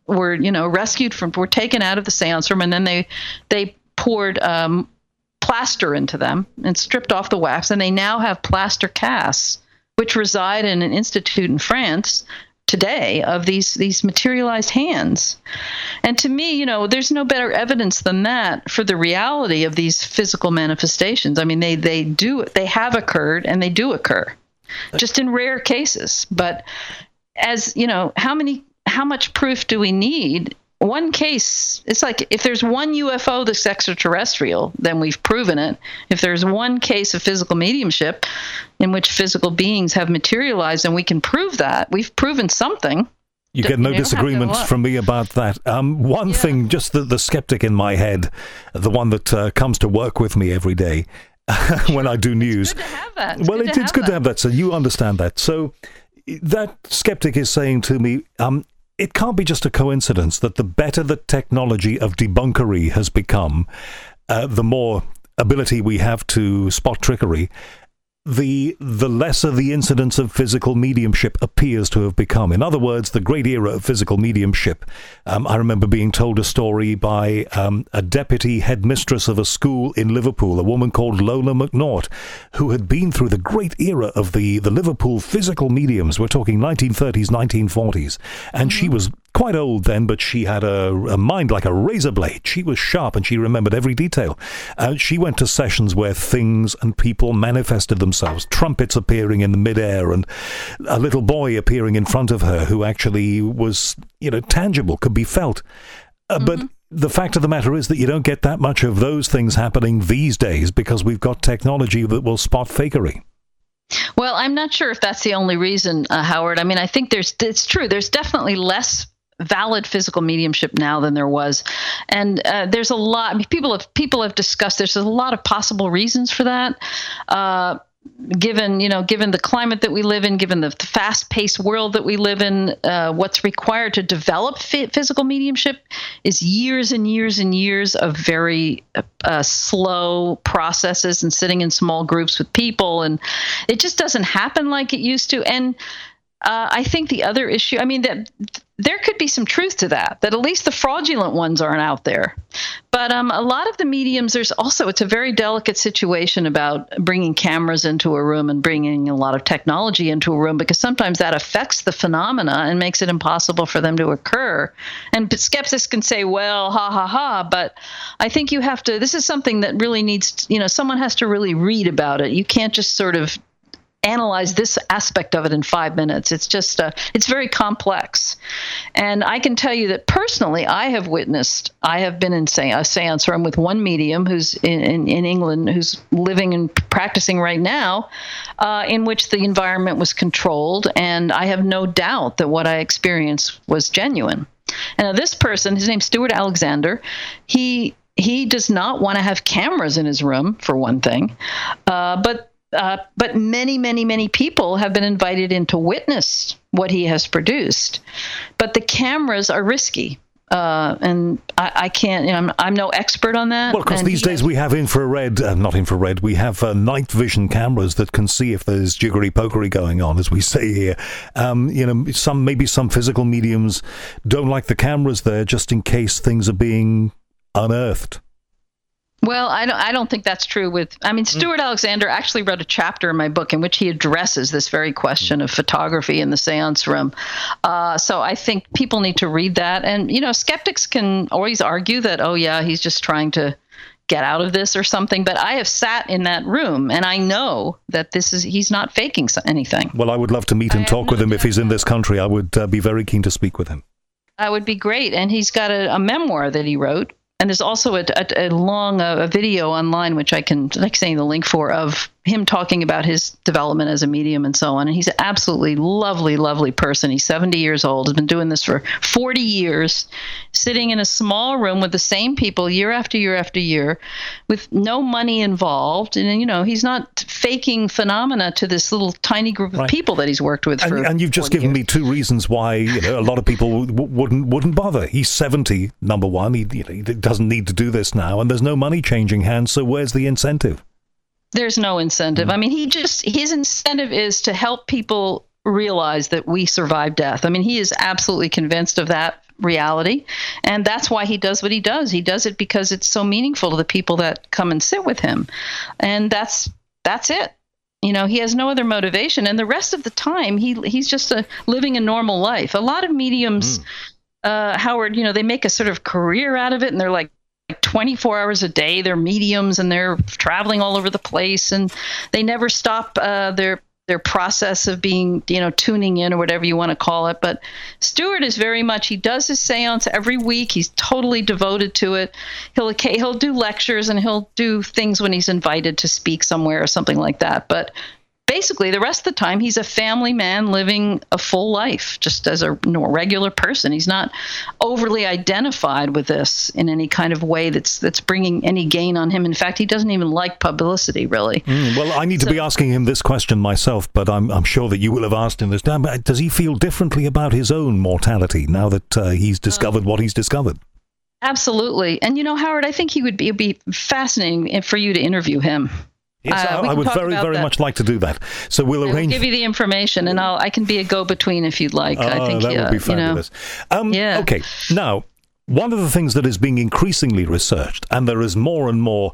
rescued were taken out of the seance room, and then they poured plaster into them and stripped off the wax, and they now have plaster casts, which reside in an institute in France today of these materialized hands. And to me, there's no better evidence than that for the reality of these physical manifestations. I mean, they have occurred, and they do occur, just in rare cases. But as how much proof do we need? One case, it's like if there's one UFO that's extraterrestrial, then we've proven it. If there's one case of physical mediumship in which physical beings have materialized and we can prove that, we've proven something. You get no disagreements from me about that. One thing, just the skeptic in my head, the one that comes to work with me every day when I do news. It's good to have that. It's good to have that, so you understand that. So that skeptic is saying to me, it can't be just a coincidence that the better the technology of debunkery has become, the more ability we have to spot trickery, the lesser the incidence of physical mediumship appears to have become. In other words, the great era of physical mediumship. I remember being told a story by a deputy headmistress of a school in Liverpool, a woman called Lola McNaught, who had been through the great era of the Liverpool physical mediums. We're talking 1930s, 1940s. And she was quite old then, but she had a mind like a razor blade. She was sharp, and she remembered every detail. She went to sessions where things and people manifested themselves, trumpets appearing in the midair, and a little boy appearing in front of her who actually was, tangible, could be felt. But the fact of the matter is that you don't get that much of those things happening these days because we've got technology that will spot fakery. Well, I'm not sure if that's the only reason, Howard. I mean, I think it's true. There's definitely less valid physical mediumship now than there was, and there's a lot. I mean, people have discussed. There's a lot of possible reasons for that. Given the climate that we live in, given the fast-paced world that we live in, what's required to develop physical mediumship is years and years and years of very slow processes and sitting in small groups with people, and it just doesn't happen like it used to. And I think the other issue, that there could be some truth to that at least the fraudulent ones aren't out there. But a lot of the mediums, it's a very delicate situation about bringing cameras into a room and bringing a lot of technology into a room, because sometimes that affects the phenomena and makes it impossible for them to occur. And skeptics can say, well, ha, ha, ha. But I think this is something that really needs, someone has to really read about it. You can't just sort of analyze this aspect of it in 5 minutes. It's just, it's very complex. And I can tell you that personally, I have been in a seance room with one medium who's in England, who's living and practicing right now, in which the environment was controlled. And I have no doubt that what I experienced was genuine. And this person, his name's Stuart Alexander, he does not want to have cameras in his room, for one thing, but many, many, many people have been invited in to witness what he has produced. But the cameras are risky. And I can't, I'm no expert on that. Well, of course, these days we have we have night vision cameras that can see if there's jiggery-pokery going on, as we say here. Some physical mediums don't like the cameras there just in case things are being unearthed. Well, I don't think that's true Stuart Alexander actually wrote a chapter in my book in which he addresses this very question of photography in the seance room. So I think people need to read that. And, skeptics can always argue that, oh, yeah, he's just trying to get out of this or something. But I have sat in that room and I know that he's not faking anything. Well, I would love to meet and talk with him if he's in this country. I would be very keen to speak with him. That would be great. And he's got a memoir that he wrote. And there's also a long video online, which I can saying the link for, of him talking about his development as a medium and so on. And he's an absolutely lovely, lovely person. He's 70 years old, has been doing this for 40 years, sitting in a small room with the same people year after year after year, with no money involved. And, he's not faking phenomena to this little tiny group of people that he's worked with for And you've just given me two reasons why a lot of people wouldn't bother. He's 70, number one. He doesn't need to do this now, and there's no money changing hands, so where's the incentive? There's no incentive. I mean, his incentive is to help people realize that we survive death. I mean, he is absolutely convinced of that reality, and that's why he does what he does. He does it because it's so meaningful to the people that come and sit with him, and that's it. He has no other motivation, and the rest of the time, he's just living a normal life. A lot of mediums, Howard, they make a sort of career out of it, and they're like 24 hours a day, they're mediums and they're traveling all over the place, and they never stop their process of being, tuning in or whatever you want to call it. But Stuart is very much, he does his seance every week. He's totally devoted to it. He'll do lectures and he'll do things when he's invited to speak somewhere or something like that. But basically, the rest of the time, he's a family man living a full life, just as a regular person. He's not overly identified with this in any kind of way that's bringing any gain on him. In fact, he doesn't even like publicity, really. Well, I need to be asking him this question myself, but I'm sure that you will have asked him this. Does he feel differently about his own mortality now that he's discovered what he's discovered? Absolutely. And, Howard, I think it'd be fascinating for you to interview him. Yes, I would very, very much like to do that. So we'll arrange. We'll give you the information, and I can be a go-between if you'd like. I think that would be fabulous. Okay, now, one of the things that is being increasingly researched, and there is more and more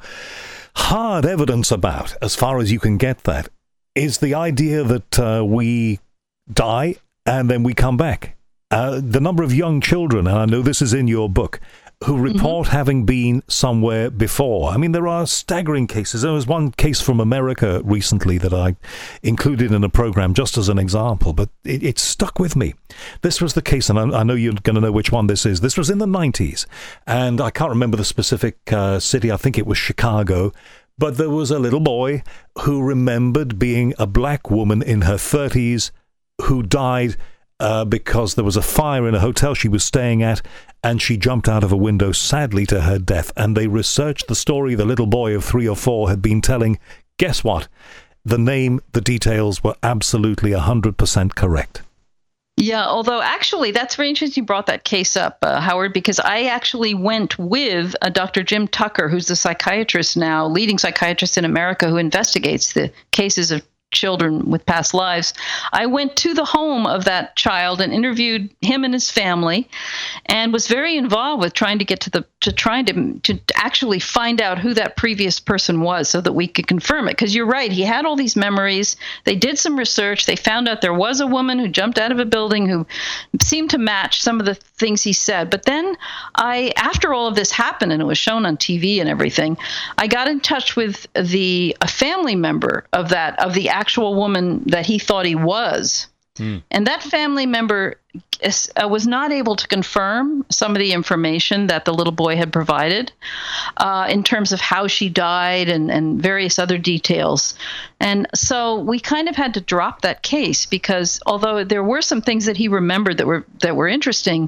hard evidence about, as far as you can get that, is the idea that we die and then we come back. The number of young children, and I know this is in your book, who report having been somewhere before. I mean, there are staggering cases. There was one case from America recently that I included in a program just as an example, but it stuck with me. This was the case, and I know you're going to know which one this is. This was in the 90s, and I can't remember the specific city. I think it was Chicago. But there was a little boy who remembered being a black woman in her 30s who died because there was a fire in a hotel she was staying at, and she jumped out of a window, sadly, to her death. And they researched the story the little boy of 3 or 4 had been telling. Guess what? The name, the details were absolutely 100% correct. Yeah, although actually, that's very interesting you brought that case up, Howard, because I actually went with Dr. Jim Tucker, who's the psychiatrist now, leading psychiatrist in America, who investigates the cases of children with past lives. I went to the home of that child and interviewed him and his family, and was very involved with trying to get to actually find out who that previous person was so that we could confirm it. Because you're right, he had all these memories. They did some research. They found out there was a woman who jumped out of a building who seemed to match some of the things he said. But then after all of this happened and it was shown on TV and everything, I got in touch with a family member of the actual woman that he thought he was. And that family member was not able to confirm some of the information that the little boy had provided in terms of how she died and various other details. And so we kind of had to drop that case because although there were some things that he remembered that were interesting,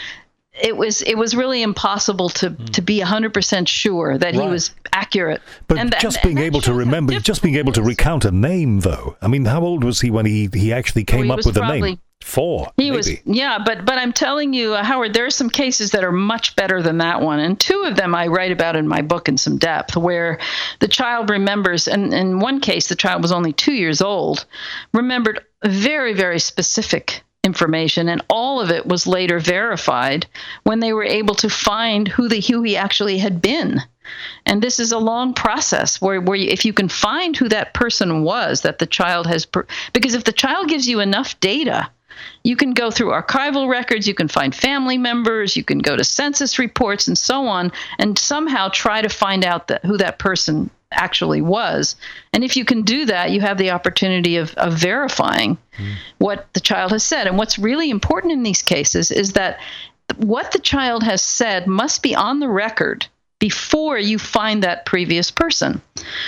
it was really impossible to be 100% sure that he was accurate. But just being able to remember, just being able to recount a name, though. I mean, how old was he when he actually came up with a name? 4. He was, but I'm telling you, Howard, there are some cases that are much better than that one. And 2 of them I write about in my book in some depth, where the child remembers, and in one case, the child was only 2 years old, remembered very, very specific information, and all of it was later verified when they were able to find who he actually had been. And this is a long process where if you can find who that person was that the child has, because if the child gives you enough data, you can go through archival records, you can find family members, you can go to census reports and so on, and somehow try to find out who that person actually was. And if you can do that, you have the opportunity of verifying what the child has said. And what's really important in these cases is that what the child has said must be on the record before you find that previous person.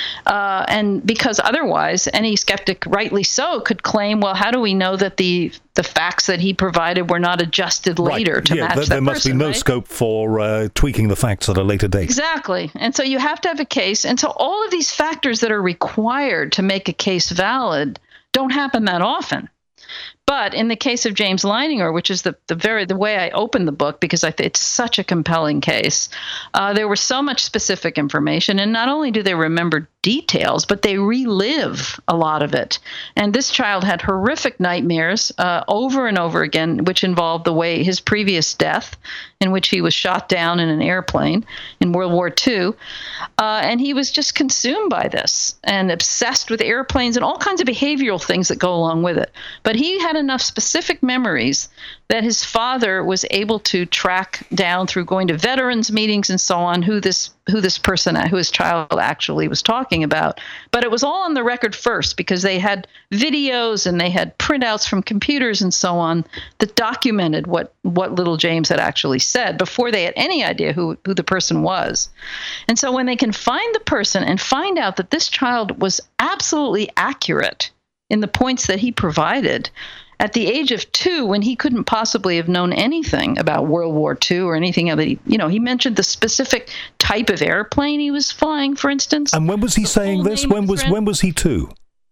And because otherwise, any skeptic, rightly so, could claim, well, how do we know that the facts that he provided were not adjusted later to match that person? There must be no scope for tweaking the facts at a later date. Exactly. And so you have to have a case. And so all of these factors that are required to make a case valid don't happen that often. But in the case of James Leininger, which is the way I opened the book, because it's such a compelling case, there was so much specific information, and not only do they remember details, but they relive a lot of it. And this child had horrific nightmares over and over again, which involved his previous death, in which he was shot down in an airplane in World War II. And he was just consumed by this and obsessed with airplanes and all kinds of behavioral things that go along with it. But he had enough specific memories that his father was able to track down through going to veterans meetings and so on who his child actually was talking about. But it was all on the record first, because they had videos and they had printouts from computers and so on that documented what little James had actually said before they had any idea who the person was. And so when they can find the person and find out that this child was absolutely accurate in the points that he provided, at the age of 2, when he couldn't possibly have known anything about World War II or anything of it, he mentioned the specific type of airplane he was flying, for instance. And when was he saying this? When was he 2?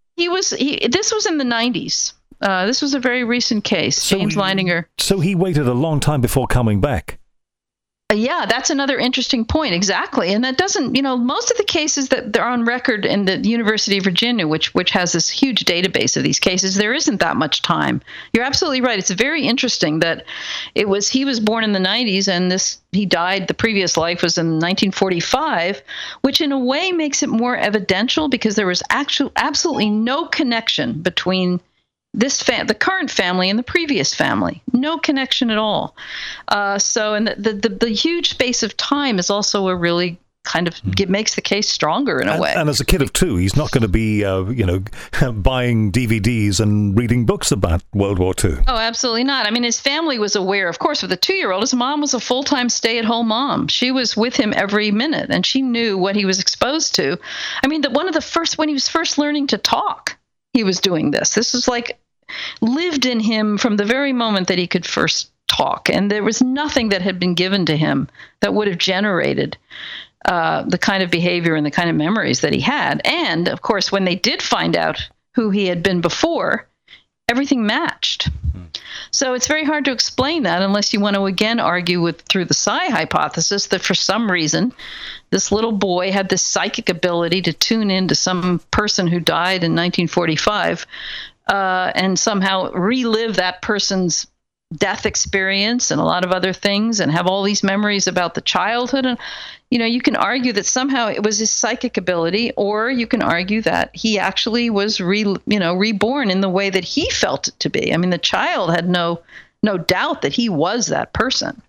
This was in the 90s. This was a very recent case, James Leininger. So he waited a long time before coming back. Yeah, that's another interesting point. Exactly. And that doesn't, most of the cases that are on record in the University of Virginia, which has this huge database of these cases, there isn't that much time. You're absolutely right. It's very interesting that he was born in the 90s and he died, the previous life was in 1945, which in a way makes it more evidential because there was absolutely no connection between the current family and the previous family. No connection at all. And the huge space of time is also a really kind of makes the case stronger in a way. And as a kid of 2, he's not going to be, buying DVDs and reading books about World War II. Oh, absolutely not. I mean, his family was aware, of course, with a 2-year-old. His mom was a full-time stay-at-home mom. She was with him every minute, and she knew what he was exposed to. I mean, when he was first learning to talk, he was doing this. This was lived in him from the very moment that he could first talk. And there was nothing that had been given to him that would have generated the kind of behavior and the kind of memories that he had. And, of course, when they did find out who he had been before, everything matched. So it's very hard to explain that unless you want to again argue through the psi hypothesis that for some reason this little boy had this psychic ability to tune in to some person who died in 1945 and somehow relive that person's death experience and a lot of other things and have all these memories about the childhood. And, you can argue that somehow it was his psychic ability, or you can argue that he actually was reborn in the way that he felt it to be. I mean, the child had no doubt that he was that person.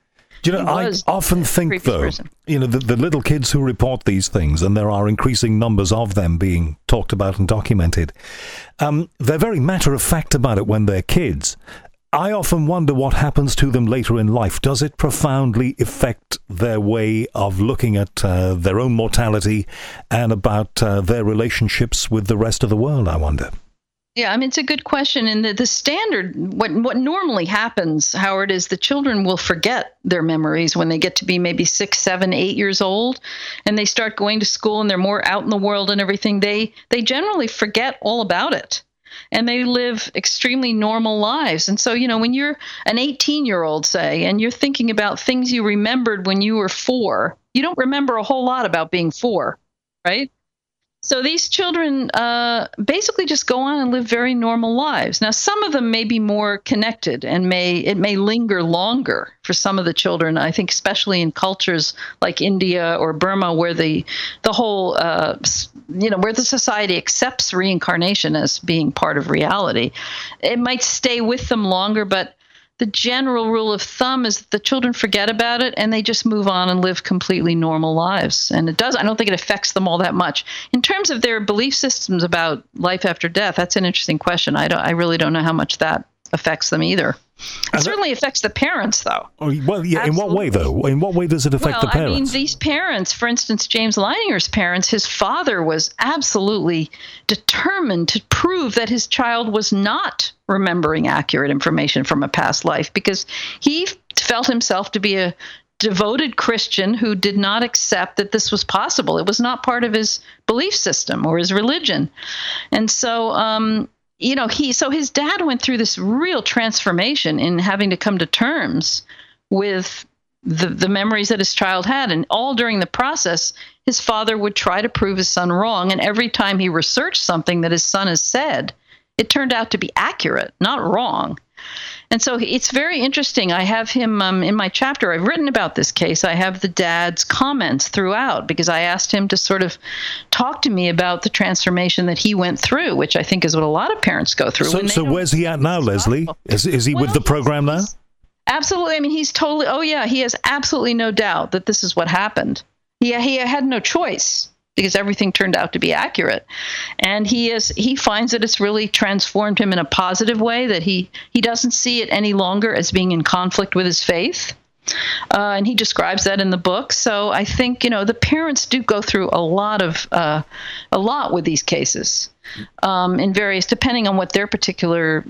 I often think, though, the little kids who report these things, and there are increasing numbers of them being talked about and documented, they're very matter-of-fact about it when they're kids. I often wonder what happens to them later in life. Does it profoundly affect their way of looking at their own mortality and about their relationships with the rest of the world, I wonder? Yeah, I mean, it's a good question. And the standard, what normally happens, Howard, is the children will forget their memories when they get to be maybe 6, 7, 8 years old, and they start going to school and they're more out in the world and everything. They generally forget all about it. And they live extremely normal lives. And so, when you're an 18-year-old, say, and you're thinking about things you remembered when you were 4, you don't remember a whole lot about being 4, right? So these children basically just go on and live very normal lives. Now, some of them may be more connected and it may linger longer for some of the children. I think especially in cultures like India or Burma, where the whole, where the society accepts reincarnation as being part of reality, it might stay with them longer, but the general rule of thumb is that the children forget about it and they just move on and live completely normal lives. And I don't think it affects them all that much. In terms of their belief systems about life after death, that's an interesting question. I really don't know how much that affects them either. It certainly affects the parents, though. Well, yeah. Absolutely. In what way, though? In what way does it affect the parents? I mean, these parents, for instance, James Leininger's parents, his father was absolutely determined to prove that his child was not remembering accurate information from a past life, because he felt himself to be a devoted Christian who did not accept that this was possible. It was not part of his belief system or his religion. And so, so his dad went through this real transformation in having to come to terms with the memories that his child had. And all during the process, his father would try to prove his son wrong. And every time he researched something that his son has said, it turned out to be accurate, not wrong. And so it's very interesting. I have him in my chapter. I've written about this case. I have the dad's comments throughout because I asked him to sort of talk to me about the transformation that he went through, which I think is what a lot of parents go through. So where's he at now, Leslie? Is he with the program now? Absolutely. I mean, he's totally, he has absolutely no doubt that this is what happened. He had no choice, because everything turned out to be accurate. And he finds that it's really transformed him in a positive way, that he doesn't see it any longer as being in conflict with his faith. And he describes that in the book. So I think, the parents do go through a lot with these cases, in various, depending on what their particular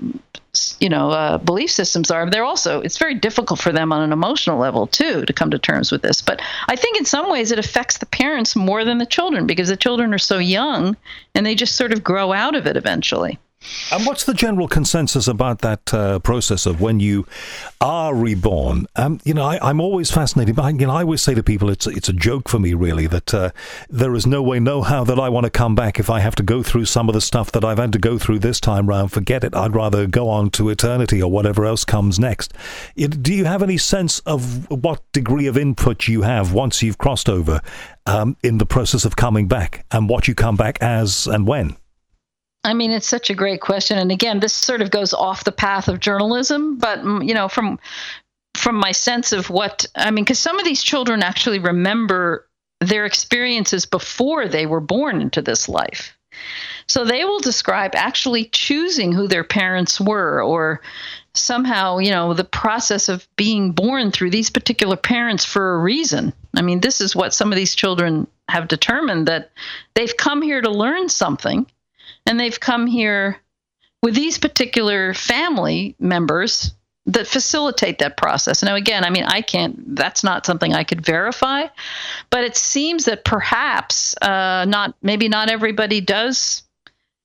belief systems are. It's very difficult for them on an emotional level too to come to terms with this. But I think in some ways it affects the parents more than the children, because the children are so young and they just sort of grow out of it eventually. And what's the general consensus about that process of when you are reborn? I'm always fascinated by, I always say to people, it's a joke for me, really, that there is no way, no how that I want to come back if I have to go through some of the stuff that I've had to go through this time round. Forget it. I'd rather go on to eternity or whatever else comes next. Do you have any sense of what degree of input you have once you've crossed over in the process of coming back, and what you come back as and when? I mean, it's such a great question. And again, this sort of goes off the path of journalism, but, from my sense of because some of these children actually remember their experiences before they were born into this life. So they will describe actually choosing who their parents were, or somehow, the process of being born through these particular parents for a reason. I mean, this is what some of these children have determined, that they've come here to learn something. And they've come here with these particular family members that facilitate that process. Now, again, that's not something I could verify, but it seems that perhaps not everybody does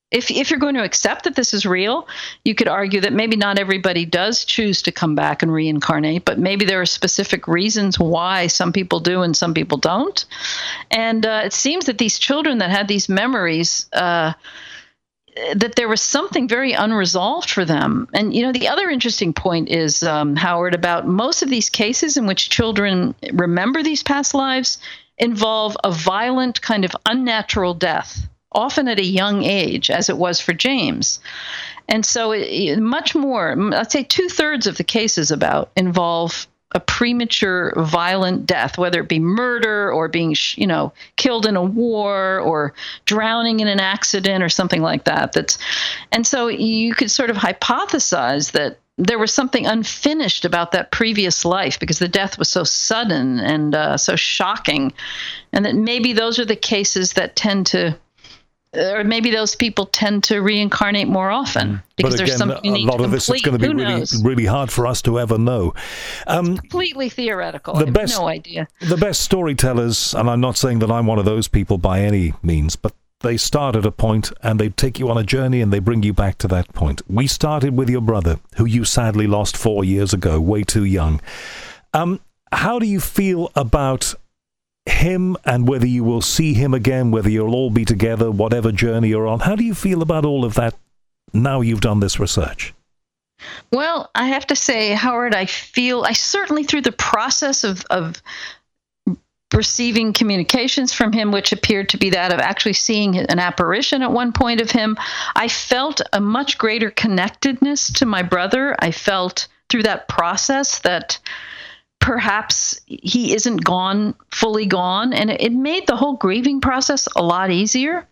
if you're going to accept that this is real, you could argue that maybe not everybody does choose to come back and reincarnate, but maybe there are specific reasons why some people do and some people don't. And it seems that these children that had these memories, that there was something very unresolved for them. And, the other interesting point is, Howard, about most of these cases in which children remember these past lives involve a violent kind of unnatural death, often at a young age, as it was for James. And so much more, let's say 2/3 of the cases involve a premature violent death, whether it be murder or being, killed in a war or drowning in an accident or something like that. And so you could sort of hypothesize that there was something unfinished about that previous life because the death was so sudden and so shocking, and that maybe those are the cases that or maybe those people tend to reincarnate more often because but again, there's something a lot of this is going to be really hard for us to ever know. It's completely theoretical. I have no idea. The best storytellers, and I'm not saying that I'm one of those people by any means, but they start at a point and they take you on a journey and they bring you back to that point. We started with your brother, who you sadly lost 4 years ago, way too young. How do you feel about him and whether you will see him again, whether you'll all be together, whatever journey you're on? How do you feel about all of that now you've done this research? Well, I have to say, Howard, I certainly through the process of receiving communications from him, which appeared to be that of actually seeing an apparition at one point of him, I felt a much greater connectedness to my brother. I felt through that process that perhaps he isn't fully gone, and it made the whole grieving process a lot easier.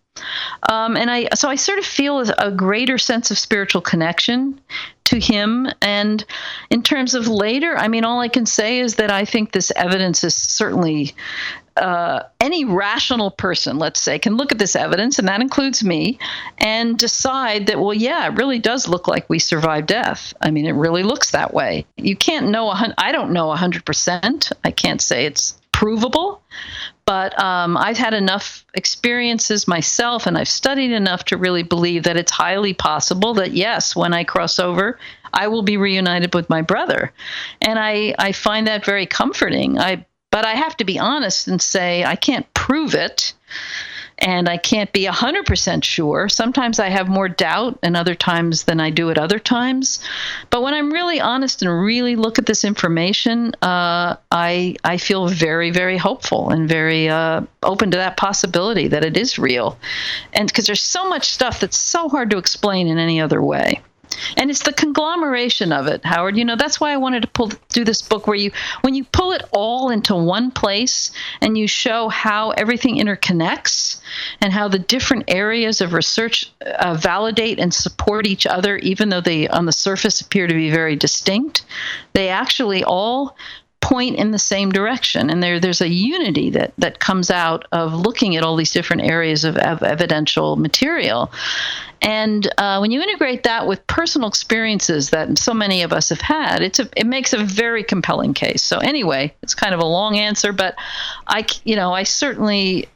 So I sort of feel a greater sense of spiritual connection to him. And in terms of later, all I can say is that I think this evidence is certainly any rational person, let's say, can look at this evidence, and that includes me, and decide that, well, yeah, it really does look like we survived death. It really looks that way. You can't know, I don't know 100%. I can't say it's provable, but I've had enough experiences myself, and I've studied enough to really believe that it's highly possible that, yes, when I cross over, I will be reunited with my brother. And I find that very comforting. But I have to be honest and say I can't prove it, and I can't be 100% sure. Sometimes I have more doubt and other times than I do at other times. But when I'm really honest and really look at this information, I feel very, very hopeful and very open to that possibility that it is real. And because there's so much stuff that's so hard to explain in any other way. And it's the conglomeration of it, Howard. That's why I wanted to do this book where when you pull it all into one place and you show how everything interconnects and how the different areas of research validate and support each other, even though they on the surface appear to be very distinct, they actually all point in the same direction. And there's a unity that comes out of looking at all these different areas of evidential material. And when you integrate that with personal experiences that so many of us have had, it makes a very compelling case. So anyway, it's kind of a long answer, but I certainly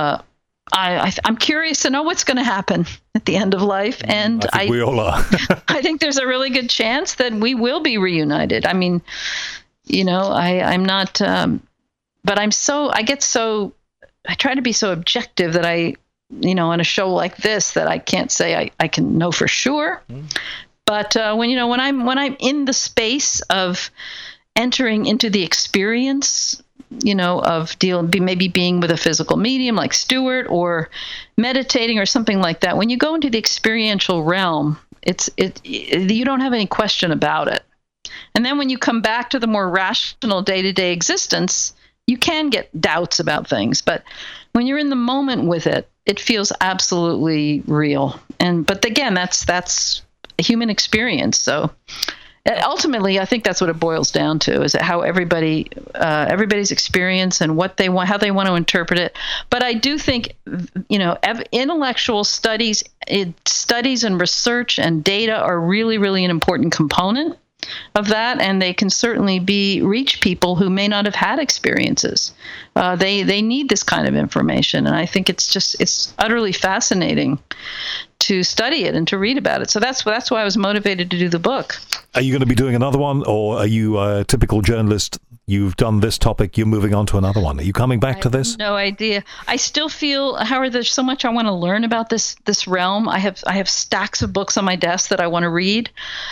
I'm curious to know what's going to happen at the end of life, and I think we all are. I think there's a really good chance that we will be reunited. I'm not, but I try to be so objective that on a show like this that I can't say I can know for sure. But when I'm in the space of entering into the experience, of maybe being with a physical medium like Stuart or meditating or something like that, when you go into the experiential realm, you don't have any question about it. And then when you come back to the more rational day-to-day existence, you can get doubts about things. But when you're in the moment with it, it feels absolutely real. But again, that's a human experience. So ultimately, I think that's what it boils down to: is how everybody's experience and what they want, how they want to interpret it. But I do think, intellectual studies and research and data are really, really an important component of that, and they can certainly reach people who may not have had experiences. They need this kind of information, and I think it's utterly fascinating to study it and to read about it. So that's why I was motivated to do the book. Are you going to be doing another one, or are you a typical journalist? You've done this topic, you're moving on to another one. Are you coming back to this? No idea. I still feel, Howard, there's so much I want to learn about this realm. I have stacks of books on my desk that I want to read.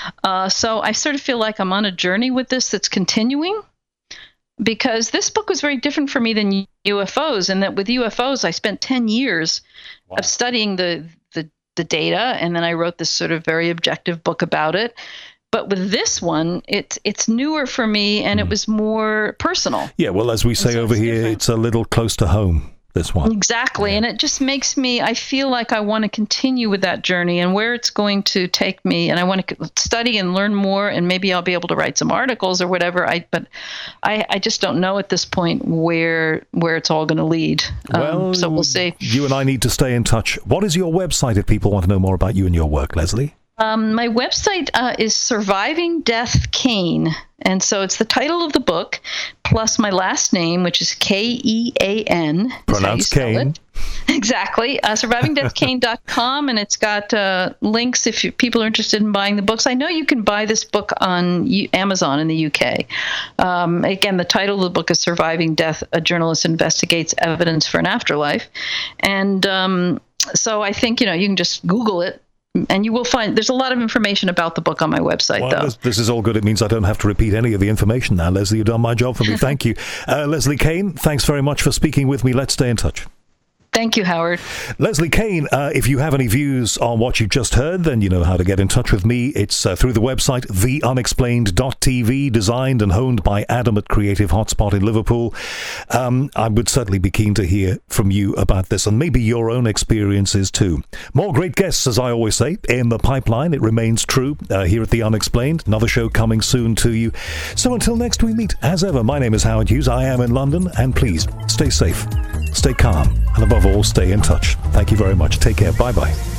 So I sort of feel like I'm on a journey with this that's continuing, because this book was very different for me than UFOs, and that with UFOs, I spent 10 years of studying the data, and then I wrote this sort of very objective book about it. But with this one, it's newer for me, and it was more personal. Yeah, well, as we say over here, it's a little close to home, this one. Exactly, and it just makes me, I feel like I want to continue with that journey and where it's going to take me, and I want to study and learn more, and maybe I'll be able to write some articles or whatever. But I just don't know at this point where it's all going to lead. Well, so we'll see. You and I need to stay in touch. What is your website if people want to know more about you and your work, Leslie? My website is Surviving Death Cain, and so it's the title of the book plus my last name, which is Kean. Pronounced Cain. Exactly. SurvivingDeathCain.com, and it's got links if people are interested in buying the books. I know you can buy this book on Amazon in the UK. Again, the title of the book is Surviving Death, A Journalist Investigates Evidence for an Afterlife. And so I think, you can just Google it, and you will find there's a lot of information about the book on my website, though. This is all good. It means I don't have to repeat any of the information now. Leslie, you've done my job for me. Thank you. Leslie Cain, thanks very much for speaking with me. Let's stay in touch. Thank you, Howard. Leslie Cain, if you have any views on what you've just heard, then you know how to get in touch with me. It's through the website, theunexplained.tv, designed and honed by Adam at Creative Hotspot in Liverpool. I would certainly be keen to hear from you about this and maybe your own experiences too. More great guests, as I always say, in the pipeline. It remains true here at The Unexplained. Another show coming soon to you. So until next we meet, as ever, my name is Howard Hughes. I am in London, and please stay safe, stay calm, and above all, stay in touch. Thank you very much. Take care. Bye-bye.